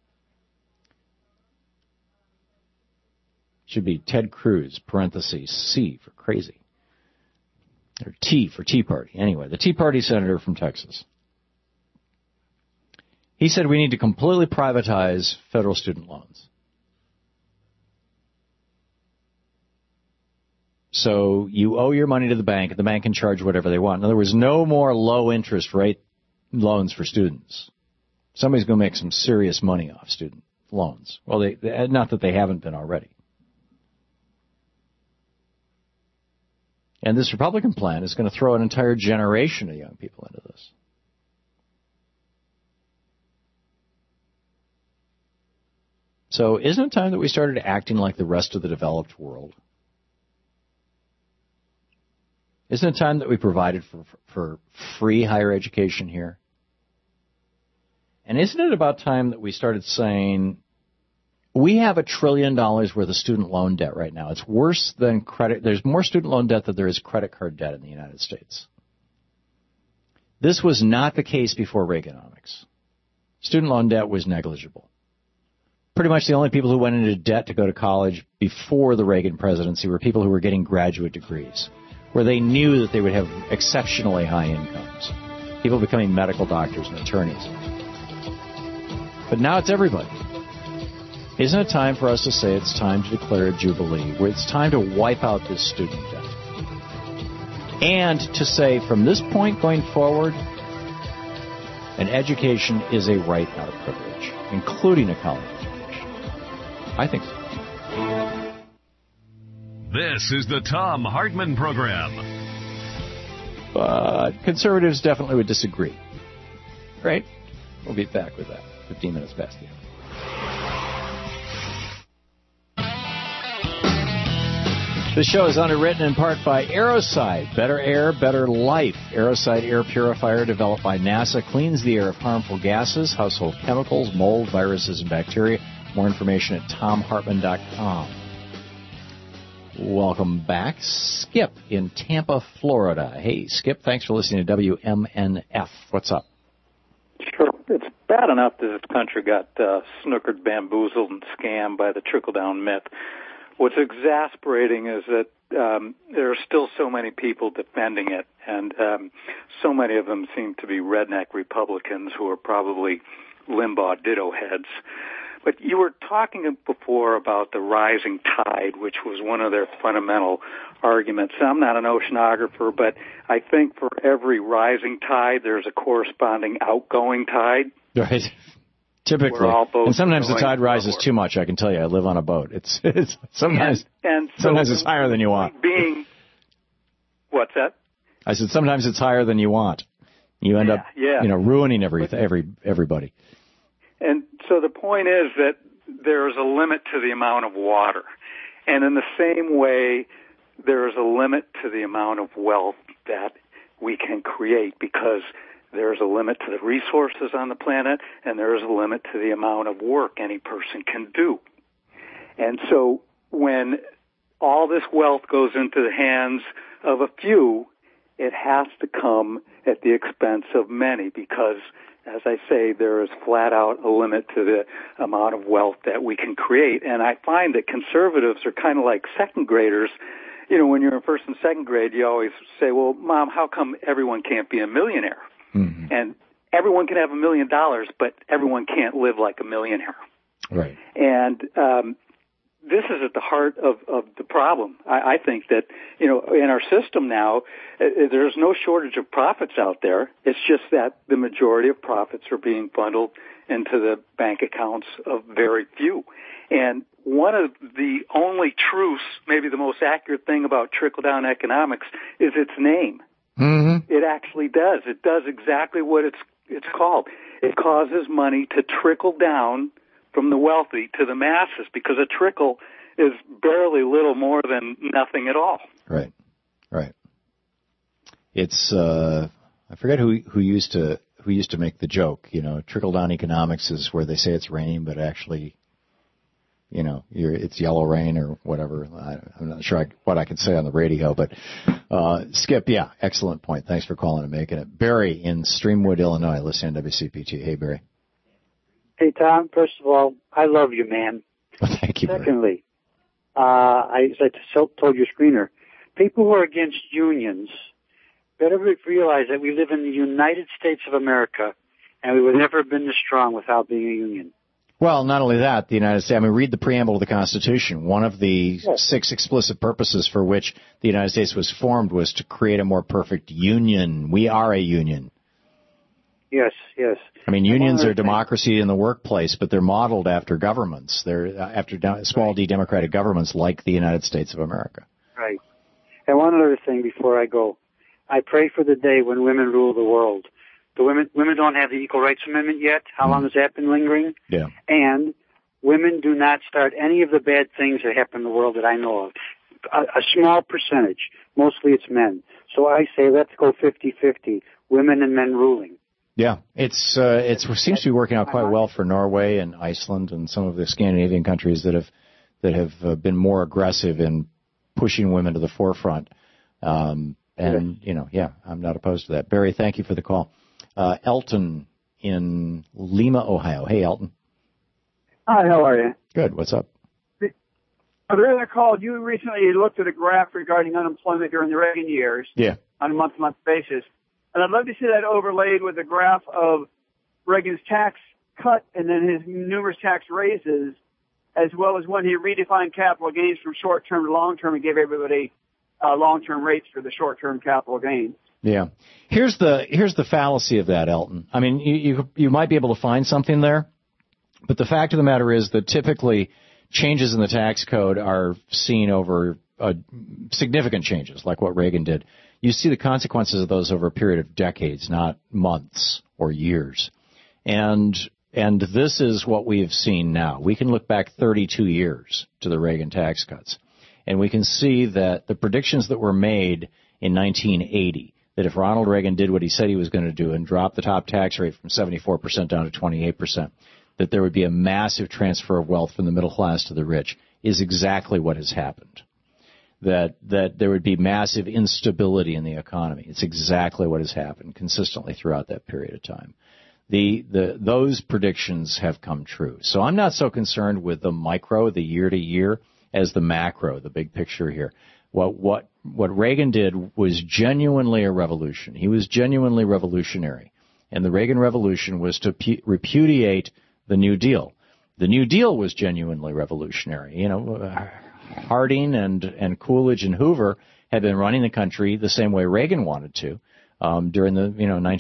Should be Ted Cruz, parentheses, C for crazy. Or T for Tea Party. Anyway, the Tea Party senator from Texas. He said we need to completely privatize federal student loans. So you owe your money to the bank, and the bank can charge whatever they want. In other words, no more low-interest rate loans for students. Somebody's going to make some serious money off student loans. Well, not that they haven't been already. And this Republican plan is going to throw an entire generation of young people into this. So isn't it time that we started acting like the rest of the developed world? Isn't it time that we provided for free higher education here? And isn't it about time that we started saying, we have $1 trillion worth of student loan debt right now. It's worse than credit. There's more student loan debt than there is credit card debt in the United States. This was not the case before Reaganomics. Student loan debt was negligible. Pretty much the only people who went into debt to go to college before the Reagan presidency were people who were getting graduate degrees, where they knew that they would have exceptionally high incomes. People becoming medical doctors and attorneys. But now it's everybody. Isn't it time for us to say it's time to declare a jubilee, where it's time to wipe out this student debt? And to say, from this point going forward, an education is a right, not a privilege, including a college education. I think so. This is the Thom Hartmann Program. But conservatives definitely would disagree. Right? We'll be back with that. 15 minutes past the hour. The show is underwritten in part by Aeroside. Better air, better life. Aeroside air purifier developed by NASA cleans the air of harmful gases, household chemicals, mold, viruses, and bacteria. More information at ThomHartmann.com. Welcome back. Skip in Tampa, Florida. Hey, Skip, thanks for listening to WMNF. What's up? Sure. It's bad enough that this country got snookered, bamboozled, and scammed by the trickle-down myth. What's exasperating is that there are still so many people defending it, and so many of them seem to be redneck Republicans who are probably Limbaugh ditto heads. But you were talking before about the rising tide, which was one of their fundamental arguments. I'm not an oceanographer, but I think for every rising tide, there's a corresponding outgoing tide. Right. Typically. And sometimes the tide rises too much, I can tell you. I live on a boat. It's sometimes sometimes it's higher than you want. What's that? I said sometimes it's higher than you want. You end up ruining everybody. And so the point is that there is a limit to the amount of water. And in the same way, there is a limit to the amount of wealth that we can create, because there's a limit to the resources on the planet, and there is a limit to the amount of work any person can do. And so when all this wealth goes into the hands of a few, it has to come at the expense of many, because, as I say, there is flat out a limit to the amount of wealth that we can create. And I find that conservatives are kind of like second graders when you're in first and second grade, you always say, well, Mom, how come everyone can't be a millionaire? Mm-hmm. And everyone can have $1 million, but everyone can't live like a millionaire. Right. And this is at the heart of the problem. I think that, in our system now, there's no shortage of profits out there. It's just that the majority of profits are being bundled into the bank accounts of very few. And one of the only truths, maybe the most accurate thing about trickle-down economics is its name. Mm-hmm. It actually does. It does exactly what it's called. It causes money to trickle down from the wealthy to the masses, because a trickle is barely little more than nothing at all. Right. It's I forget who used to make the joke. Trickle down economics is where they say it's raining, but actually, it's yellow rain or whatever. I'm not sure what I can say on the radio, but Skip, yeah, excellent point. Thanks for calling and making it. Barry in Streamwood, Illinois, listening to WCPT. Hey, Barry. Hey, Tom, first of all, I love you, man. Thank you. Secondly, as I told your screener, people who are against unions better realize that we live in the United States of America, and we would never have been this strong without being a union. Well, not only that, the United States, read the preamble of the Constitution. One of the 6 explicit purposes for which the United States was formed was to create a more perfect union. We are a union. Yes. Unions are democracy in the workplace, but they're modeled after governments. They're after small d democratic governments like the United States of America. Right. And one other thing before I go. I pray for the day when women rule the world. The women don't have the Equal Rights Amendment yet. How long has that been lingering? Yeah. And women do not start any of the bad things that happen in the world that I know of. A small percentage. Mostly it's men. So I say let's go 50-50. Women and men ruling. Yeah, it seems to be working out quite well for Norway and Iceland and some of the Scandinavian countries that have been more aggressive in pushing women to the forefront. I'm not opposed to that. Barry, thank you for the call. Elton in Lima, Ohio. Hey, Elton. Hi, how are you? Good. What's up? The reason I called, you recently looked at a graph regarding unemployment during the Reagan years. Yeah. On a month-to-month basis. And I'd love to see that overlaid with a graph of Reagan's tax cut and then his numerous tax raises, as well as when he redefined capital gains from short-term to long-term and gave everybody long-term rates for the short-term capital gains. Yeah. Here's the fallacy of that, Elton. You might be able to find something there, but the fact of the matter is that typically changes in the tax code are seen over significant changes, like what Reagan did. You see the consequences of those over a period of decades, not months or years. And this is what we have seen now. We can look back 32 years to the Reagan tax cuts, and we can see that the predictions that were made in 1980, that if Ronald Reagan did what he said he was going to do and drop the top tax rate from 74% down to 28%, that there would be a massive transfer of wealth from the middle class to the rich, is exactly what has happened. That there would be massive instability in the economy. It's exactly what has happened consistently throughout that period of time. Those predictions have come true. So I'm not so concerned with the micro, the year to year, as the macro, the big picture here. What Reagan did was genuinely a revolution. He was genuinely revolutionary. And the Reagan Revolution was to repudiate the New Deal. The New Deal was genuinely revolutionary. Harding and Coolidge and Hoover had been running the country the same way Reagan wanted to during the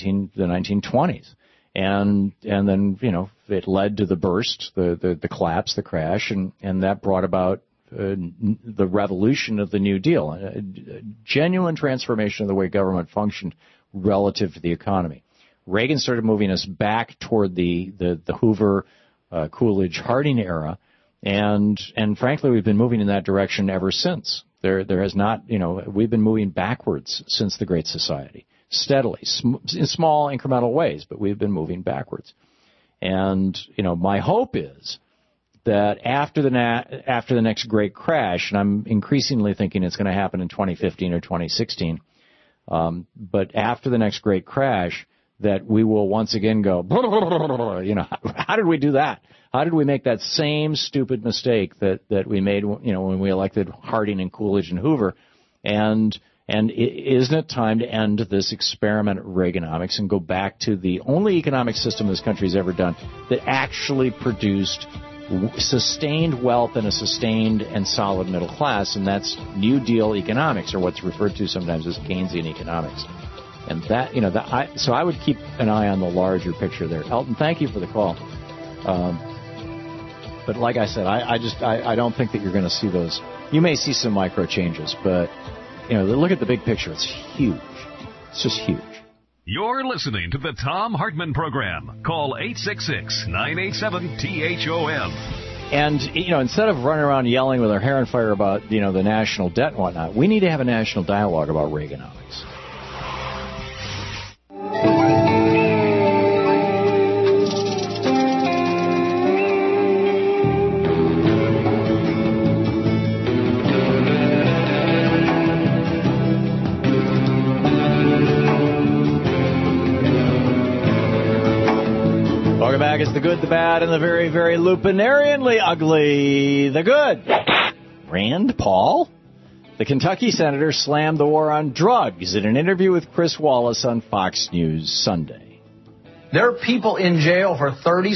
1920s, and then it led to the burst, the collapse, the crash, and that brought about the revolution of the New Deal, a genuine transformation of the way government functioned relative to the economy. Reagan started moving us back toward the Hoover, Coolidge, Harding era. And frankly, we've been moving in that direction ever since. There has not, we've been moving backwards since the Great Society, steadily, in small incremental ways, but we've been moving backwards. And, my hope is that after the next great crash, and I'm increasingly thinking it's going to happen in 2015 or 2016, but after the next great crash, that we will once again go, how did we do that? How did we make that same stupid mistake that we made, when we elected Harding and Coolidge and Hoover And isn't it time to end this experiment at Reaganomics and go back to the only economic system this country's ever done that actually produced sustained wealth and a sustained and solid middle class, and that's New Deal economics, or what's referred to sometimes as Keynesian economics. And that, so I would keep an eye on the larger picture there. Elton, thank you for the call. But like I said, I don't think that you're going to see those. You may see some micro changes, but look at the big picture. It's huge. It's just huge. You're listening to the Thom Hartmann Program. Call 866-987-THOM. And, instead of running around yelling with our hair on fire about, the national debt and whatnot, we need to have a national dialogue about Reaganomics. It's the good, the bad, and the very, very lupinarianly ugly. The good. Rand Paul? The Kentucky senator slammed the war on drugs in an interview with Chris Wallace on Fox News Sunday. There are people in jail for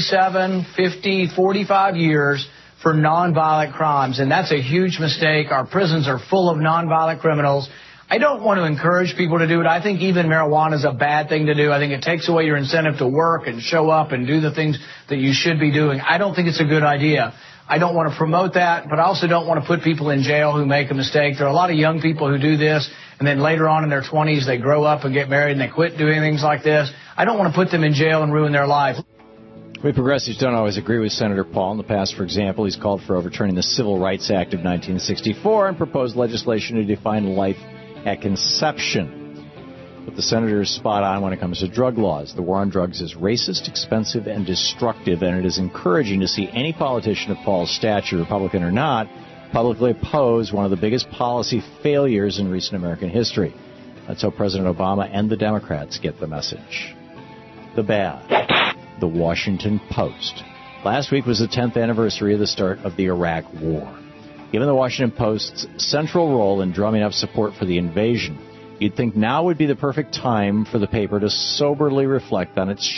37, 50, 45 years for nonviolent crimes, and that's a huge mistake. Our prisons are full of nonviolent criminals. I don't want to encourage people to do it. I think even marijuana is a bad thing to do. I think it takes away your incentive to work and show up and do the things that you should be doing. I don't think it's a good idea. I don't want to promote that, but I also don't want to put people in jail who make a mistake. There are a lot of young people who do this, and then later on in their 20s, they grow up and get married and they quit doing things like this. I don't want to put them in jail and ruin their life. We progressives don't always agree with Senator Paul. In the past, for example, he's called for overturning the Civil Rights Act of 1964 and proposed legislation to define life at conception. But the senator is spot on when it comes to drug laws. The war on drugs is racist, expensive, and destructive, and it is encouraging to see any politician of Paul's stature, Republican or not, publicly oppose one of the biggest policy failures in recent American history. That's how President Obama and the Democrats get the message. The bad. The Washington Post. Last week was the 10th anniversary of the start of the Iraq War. Given the Washington Post's central role in drumming up support for the invasion, you'd think now would be the perfect time for the paper to soberly reflect on its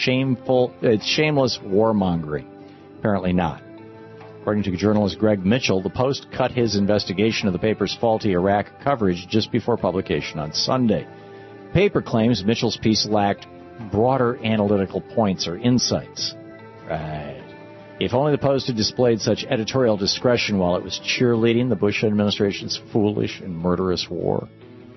shameless warmongering. Apparently not. According to journalist Greg Mitchell, the Post cut his investigation of the paper's faulty Iraq coverage just before publication on Sunday. The paper claims Mitchell's piece lacked broader analytical points or insights. Right. If only the Post had displayed such editorial discretion while it was cheerleading the Bush administration's foolish and murderous war.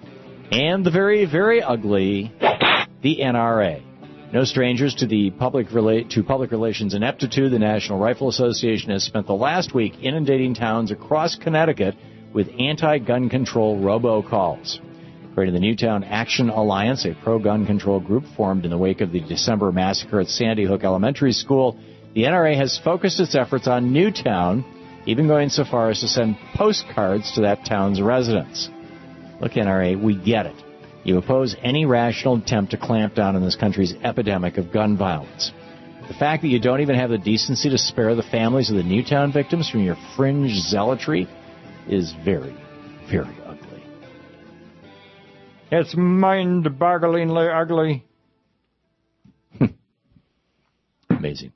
And the very, very ugly, the NRA. No strangers to the public relations ineptitude, the National Rifle Association has spent the last week inundating towns across Connecticut with anti-gun control robocalls. According to the Newtown Action Alliance, a pro-gun control group formed in the wake of the December massacre at Sandy Hook Elementary School, the NRA has focused its efforts on Newtown, even going so far as to send postcards to that town's residents. Look, NRA, we get it. You oppose any rational attempt to clamp down on this country's epidemic of gun violence. The fact that you don't even have the decency to spare the families of the Newtown victims from your fringe zealotry is very, very ugly. It's mind-bogglingly ugly. Amazing.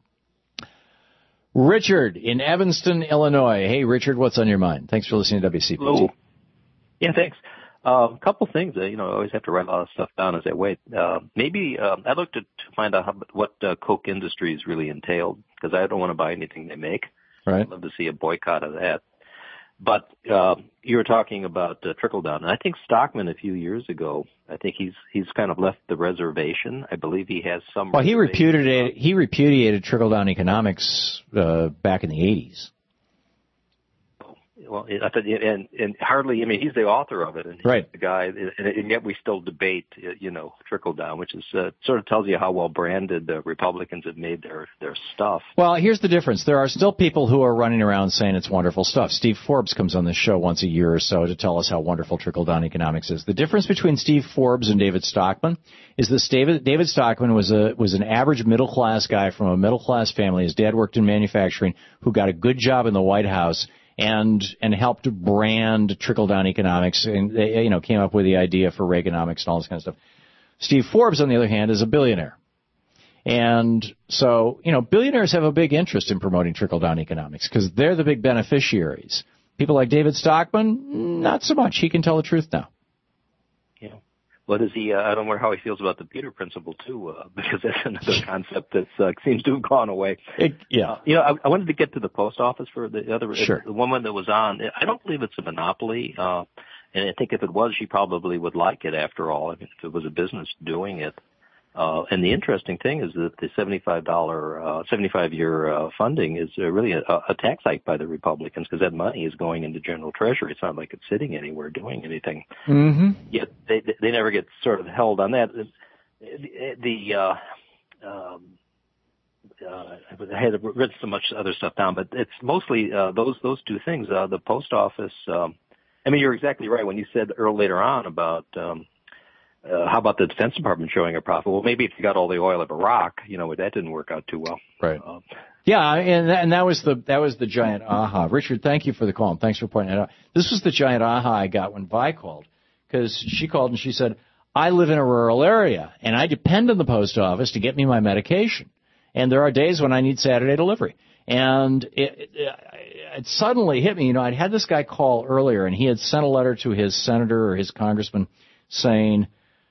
Richard in Evanston, Illinois. Hey, Richard, what's on your mind? Thanks for listening to WCPT. Hello. Yeah, thanks. A couple things. I always have to write a lot of stuff down as I wait. Maybe I looked to find out what Koch Industries really entailed, because I don't want to buy anything they make. Right. I'd love to see a boycott of that. But you were talking about trickle down, and I think Stockman a few years ago, I think he's kind of left the reservation. I believe he has some. Well, he repudiated trickle down economics back in the 80s. Well, I thought, and hardly, he's the author of it, and he's right. The guy, and yet we still debate, trickle down, which is sort of tells you how well branded the Republicans have made their stuff. Well, here's the difference. There are still people who are running around saying it's wonderful stuff. Steve Forbes comes on this show once a year or so to tell us how wonderful trickle down economics is. The difference between Steve Forbes and David Stockman is this: David Stockman was an average middle class guy from a middle class family. His dad worked in manufacturing, who got a good job in the White House, and helped brand trickle-down economics, and they, came up with the idea for Reaganomics and all this kind of stuff. Steve Forbes, on the other hand, is a billionaire. And so, billionaires have a big interest in promoting trickle-down economics because they're the big beneficiaries. People like David Stockman, not so much. He can tell the truth now. Yeah. What is he? I don't know how he feels about the Peter Principle too, because that's another concept that seems to have gone away. I wanted to get to the post office for the other the woman that was on. I don't believe it's a monopoly, and I think if it was, she probably would like it. After all, I mean, if it was a business doing it. And the interesting thing is that the $75-year funding is really a tax hike by the Republicans because that money is going into General Treasury. It's not like it's sitting anywhere doing anything. Mm-hmm. Yet they never get sort of held on that. I had read so much other stuff down, but it's mostly those two things. The post office. I mean, you're exactly right when you said later on about. How about the Defense Department showing a profit? Well, maybe if you got all the oil of Iraq, that didn't work out too well. Right. And that was the giant aha. Richard, thank you for the call, and thanks for pointing it out. This was the giant aha I got when Vi called, because she called and she said, I live in a rural area, and I depend on the post office to get me my medication. And there are days when I need Saturday delivery. And it suddenly hit me. I'd had this guy call earlier, and he had sent a letter to his senator or his congressman saying,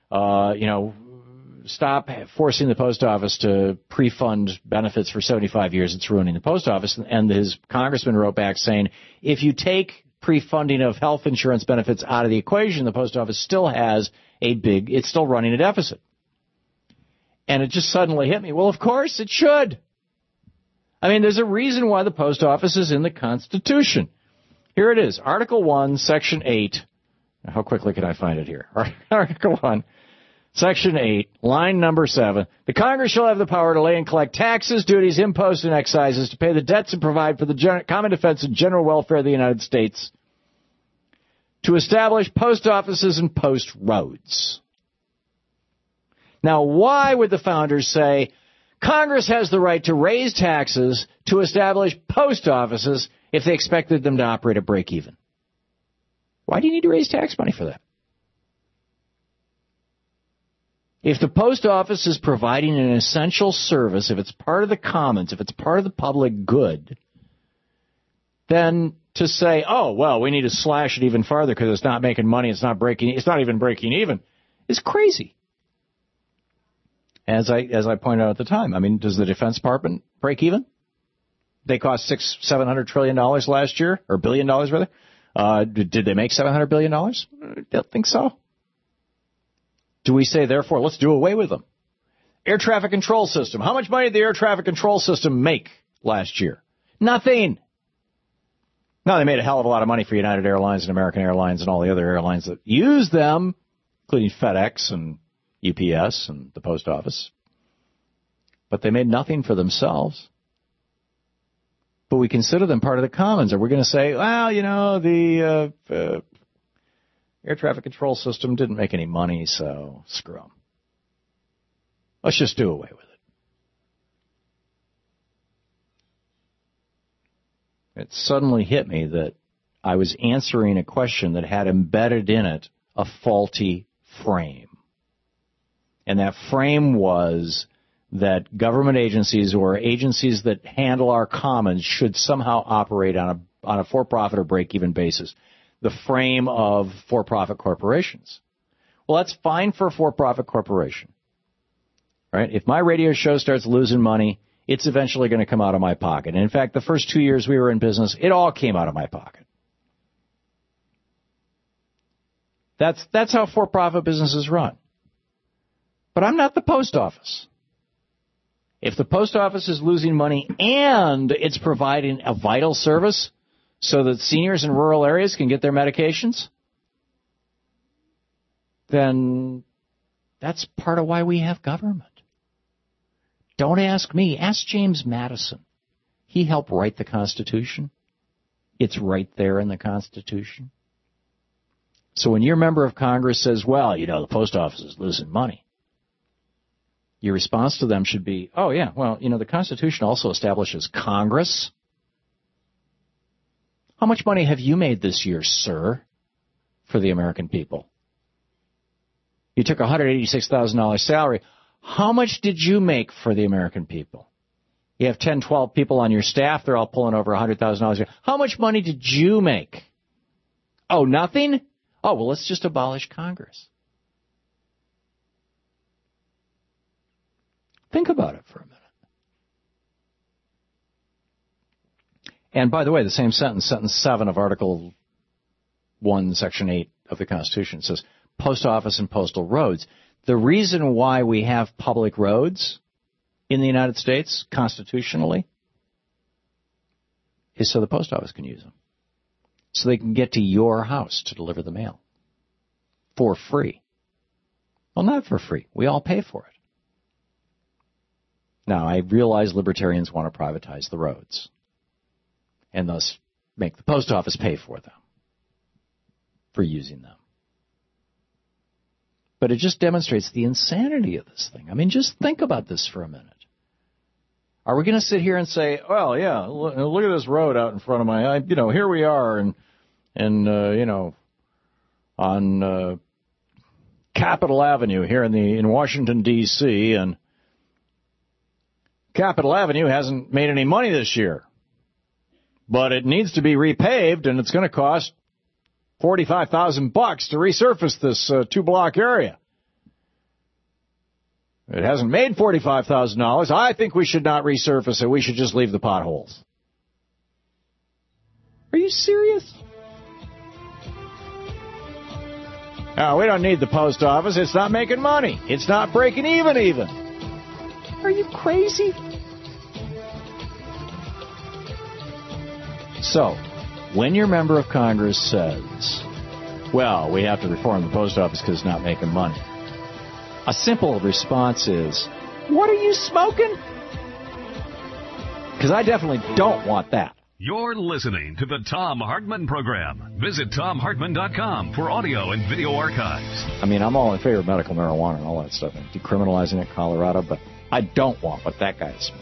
stop forcing the post office to pre-fund benefits for 75 years. It's ruining the post office. And his congressman wrote back saying, if you take pre-funding of health insurance benefits out of the equation, the post office still has it's still running a deficit. And it just suddenly hit me. Well, of course it should. I mean, there's a reason why the post office is in the Constitution. Here it is, Article 1, Section 8. How quickly can I find it here? Article 1. Section 8, line number 7. The Congress shall have the power to lay and collect taxes, duties, imposts, and excises, to pay the debts and provide for the common defense and general welfare of the United States, to establish post offices and post roads. Now, why would the founders say Congress has the right to raise taxes to establish post offices if they expected them to operate at break even? Why do you need to raise tax money for that? If the post office is providing an essential service, if it's part of the commons, if it's part of the public good, then to say, oh, well, we need to slash it even farther because it's not making money, it's not even breaking even, is crazy. As I pointed out at the time, I mean, does the Defense Department break even? They cost $700 trillion last year, or $1 billion rather. Did they make $700 billion? I don't think so. Do we say, therefore, let's do away with them? Air traffic control system. How much money did the air traffic control system make last year? Nothing. No, they made a hell of a lot of money for United Airlines and American Airlines and all the other airlines that use them, including FedEx and UPS and the post office. But they made nothing for themselves. But we consider them part of the commons. Are we going to say, well, the air traffic control system didn't make any money, so screw them. Let's just do away with it. It suddenly hit me that I was answering a question that had embedded in it a faulty frame. And that frame was that government agencies or agencies that handle our commons should somehow operate on a for-profit or break-even basis. The frame of for-profit corporations. Well, that's fine for a for-profit corporation. Right? If my radio show starts losing money, it's eventually going to come out of my pocket. And in fact, the first 2 years we were in business, it all came out of my pocket. That's how for-profit businesses run. But I'm not the post office. If the post office is losing money and it's providing a vital service so that seniors in rural areas can get their medications, then that's part of why we have government. Don't ask me. Ask James Madison. He helped write the Constitution. It's right there in the Constitution. So when your member of Congress says, well, the post office is losing money, your response to them should be, oh, yeah, well, the Constitution also establishes Congress. How much money have you made this year, sir, for the American people? You took a $186,000 salary. How much did you make for the American people? You have 10, 12 people on your staff. They're all pulling over $100,000 a year. How much money did you make? Oh, nothing? Oh, well, let's just abolish Congress. Think about it for a minute. And by the way, the same sentence, sentence 7 of Article 1, Section 8 of the Constitution says, post office and postal roads. The reason why we have public roads in the United States, constitutionally, is so the post office can use them. So they can get to your house to deliver the mail. For free. Well, not for free. We all pay for it. Now, I realize libertarians want to privatize the roads and thus make the post office pay for them, for using them. But it just demonstrates the insanity of this thing. I mean, just think about this for a minute. Are we going to sit here and say, well, yeah, look at this road out in front of my eye. Here we are on Capitol Avenue here in Washington, D.C., and Capitol Avenue hasn't made any money this year. But it needs to be repaved, and it's going to cost $45,000 to resurface this 2-block area. It hasn't made $45,000. I think we should not resurface it. We should just leave the potholes. Are you serious? No, we don't need the post office. It's not making money. It's not breaking even. Are you crazy? So, when your member of Congress says, well, we have to reform the post office because it's not making money, a simple response is, what are you smoking? Because I definitely don't want that. You're listening to the Thom Hartmann Program. Visit ThomHartmann.com for audio and video archives. I mean, I'm all in favor of medical marijuana and all that stuff, and decriminalizing it in Colorado, but I don't want what that guy is smoking.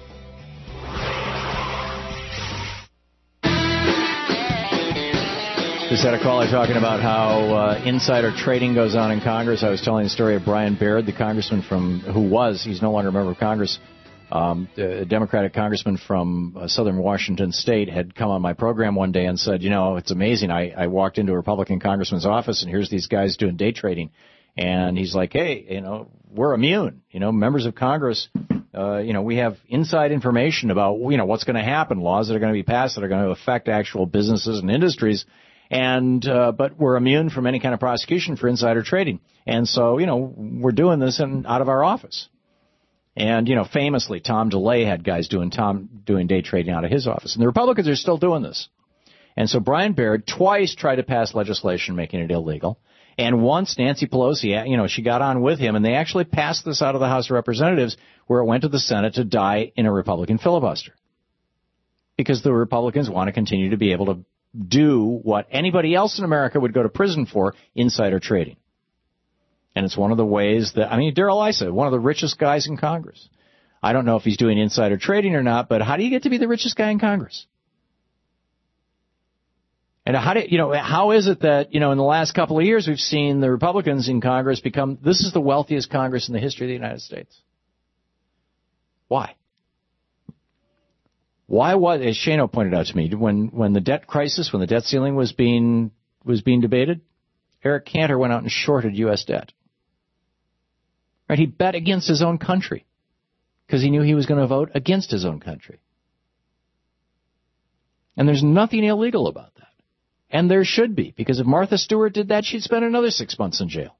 Just had a caller talking about how insider trading goes on in Congress. I was telling the story of Brian Baird, the congressman he's no longer a member of Congress, a Democratic congressman from southern Washington State, had come on my program one day and said, it's amazing. I walked into a Republican congressman's office and here's these guys doing day trading. And he's like, hey, we're immune. Members of Congress, we have inside information about, what's going to happen, laws that are going to be passed that are going to affect actual businesses and industries. But we're immune from any kind of prosecution for insider trading. And so, we're doing this out of our office. And, famously, Tom DeLay had guys doing day trading out of his office. And the Republicans are still doing this. And so Brian Baird twice tried to pass legislation making it illegal. And once Nancy Pelosi, she got on with him, and they actually passed this out of the House of Representatives, where it went to the Senate to die in a Republican filibuster. Because the Republicans want to continue to be able to do what anybody else in America would go to prison for, insider trading. And it's one of the ways that, Darrell Issa, one of the richest guys in Congress. I don't know if he's doing insider trading or not, but how do you get to be the richest guy in Congress? And how is it that, in the last couple of years we've seen the Republicans in Congress this is the wealthiest Congress in the history of the United States? Why? Why was, as Shano pointed out to me, when the debt crisis, when the debt ceiling was being debated, Eric Cantor went out and shorted U.S. debt. Right? He bet against his own country because he knew he was going to vote against his own country. And there's nothing illegal about that. And there should be, because if Martha Stewart did that, she'd spend another 6 months in jail.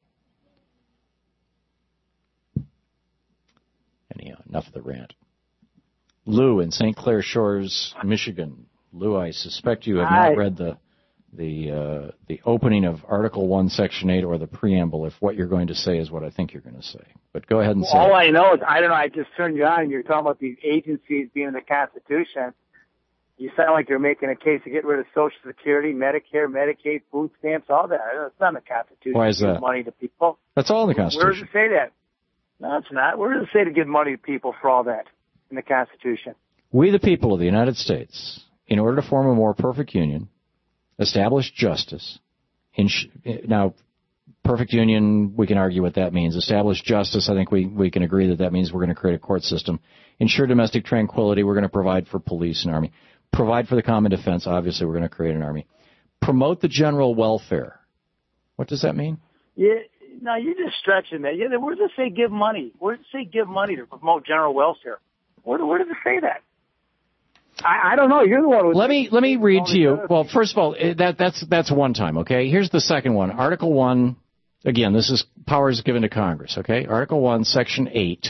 Anyhow, enough of the rant. Lou in St. Clair Shores, Michigan. Lou, I suspect you have not read the opening of Article 1, Section 8, or the preamble, if what you're going to say is what I think you're going to say. But go ahead and say all I know is, I don't know, I just turned you on and you're talking about these agencies being in the Constitution. You sound like you're making a case to get rid of Social Security, Medicare, Medicaid, food stamps, all that. It's not in the Constitution. Why is that? To give money to people. That's all in the Constitution. Where does it say that? No, it's not. Where does it say to give money to people for all that in the Constitution? We, the people of the United States, in order to form a more perfect union, establish justice. Now, perfect union, we can argue what that means. Establish justice, I think we can agree that means we're going to create a court system. Ensure domestic tranquility, we're going to provide for police and army. Provide for the common defense, obviously we're going to create an army. Promote the general welfare. What does that mean? Yeah, no, you're just stretching that. Yeah, where does it say give money? Where does it say give money to promote general welfare? Where does it say that? I don't know. You're the one. Let me read to you. Well, first of all, that's one time. Okay. Here's the second one. Article 1. Again, this is powers given to Congress. Okay. Article 1, Section 8.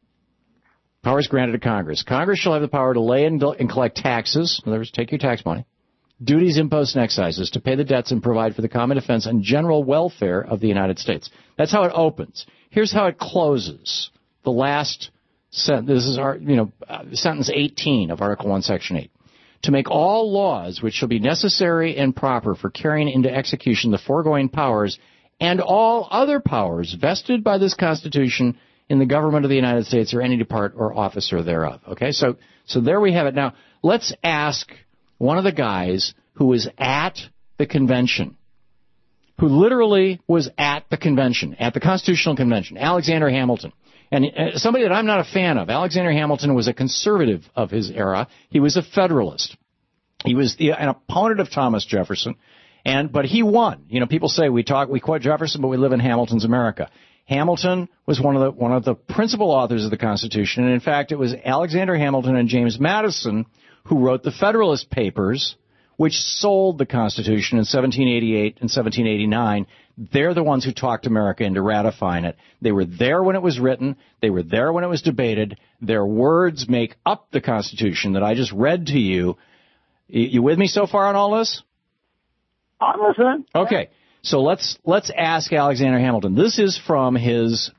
Powers granted to Congress. Congress shall have the power to lay and collect taxes. In other words, take your tax money. Duties, imposts, and excises to pay the debts and provide for the common defense and general welfare of the United States. That's how it opens. Here's how it closes. The last sentence. This is our, sentence 18 of Article 1, Section 8. To make all laws which shall be necessary and proper for carrying into execution the foregoing powers and all other powers vested by this Constitution in the government of the United States or any part or officer thereof. Okay, so there we have it. Now, let's ask one of the guys who was at the convention, who literally was at the convention, at the Constitutional Convention, Alexander Hamilton. And somebody that I'm not a fan of. Alexander Hamilton was a conservative of his era. He was a Federalist. He was an opponent of Thomas Jefferson, but he won. People say we quote Jefferson, but we live in Hamilton's America. Hamilton was one of the principal authors of the Constitution, and in fact, it was Alexander Hamilton and James Madison who wrote the Federalist Papers, which sold the Constitution in 1788 and 1789. They're the ones who talked America into ratifying it. They were there when it was written. They were there when it was debated. Their words make up the Constitution that I just read to you. You with me so far on all this? I'm listening. Okay. So let's ask Alexander Hamilton. This is from his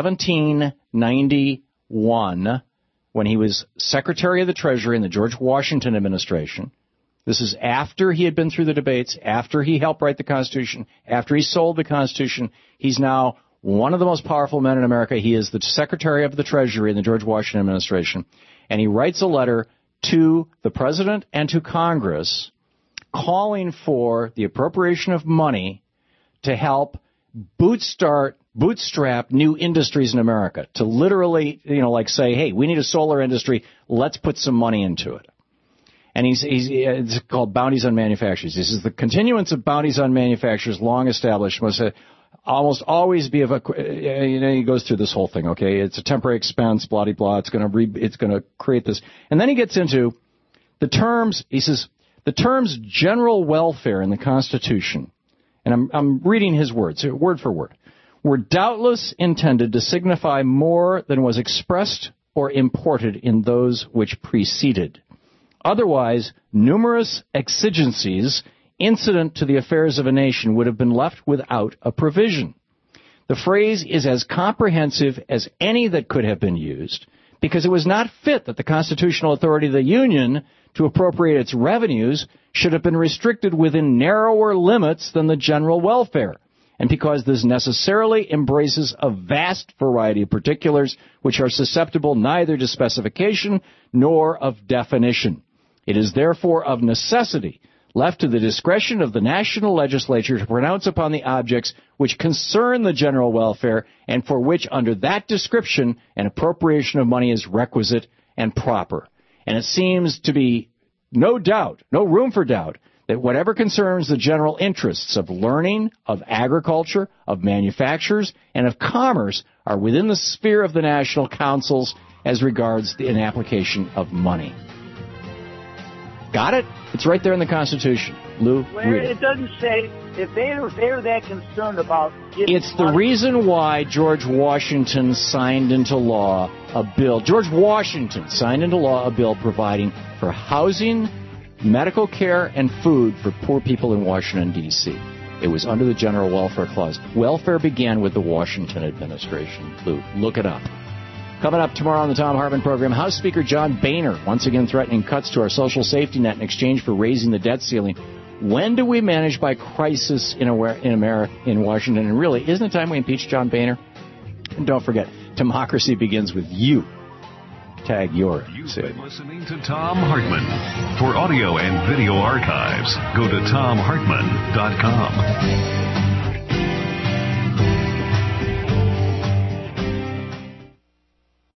1791, when he was Secretary of the Treasury in the George Washington administration. This is after he had been through the debates, after he helped write the Constitution, after he sold the Constitution. He's now one of the most powerful men in America. He is the Secretary of the Treasury in the George Washington administration. And he writes a letter to the President and to Congress calling for the appropriation of money to help bootstrap new industries in America, to literally, say, hey, we need a solar industry, let's put some money into it. And it's called bounties on manufacturers. This is the continuance of bounties on manufacturers, long established, must almost always be he goes through this whole thing, okay? It's a temporary expense, blah, blah, it's going to create this. And then he gets into the terms, he says, the terms general welfare in the Constitution, and I'm reading his words, word for word, were doubtless intended to signify more than was expressed or imported in those which preceded. Otherwise, numerous exigencies incident to the affairs of a nation would have been left without a provision. The phrase is as comprehensive as any that could have been used, because it was not fit that the constitutional authority of the Union to appropriate its revenues should have been restricted within narrower limits than the general welfare, and because this necessarily embraces a vast variety of particulars which are susceptible neither to specification nor of definition. It is therefore of necessity left to the discretion of the national legislature to pronounce upon the objects which concern the general welfare and for which under that description an appropriation of money is requisite and proper. And it seems to be no room for doubt, that whatever concerns the general interests of learning, of agriculture, of manufactures, and of commerce are within the sphere of the national councils as regards an application of money. Got it? It's right there in the Constitution. Lou, read it. It doesn't say if they're that concerned about giving It's the reason why George Washington signed into law a bill. George Washington signed into law a bill providing for housing, medical care, and food for poor people in Washington, D.C. It was under the General Welfare Clause. Welfare began with the Washington administration. Lou, look it up. Coming up tomorrow on the Thom Hartmann program, House Speaker John Boehner once again threatening cuts to our social safety net in exchange for raising the debt ceiling. When do we manage by crisis in Washington? And really, isn't it time we impeach John Boehner? And don't forget, democracy begins with you. Hashtag your city. You've been listening to Thom Hartmann. For audio and video archives, go to thomhartmann.com.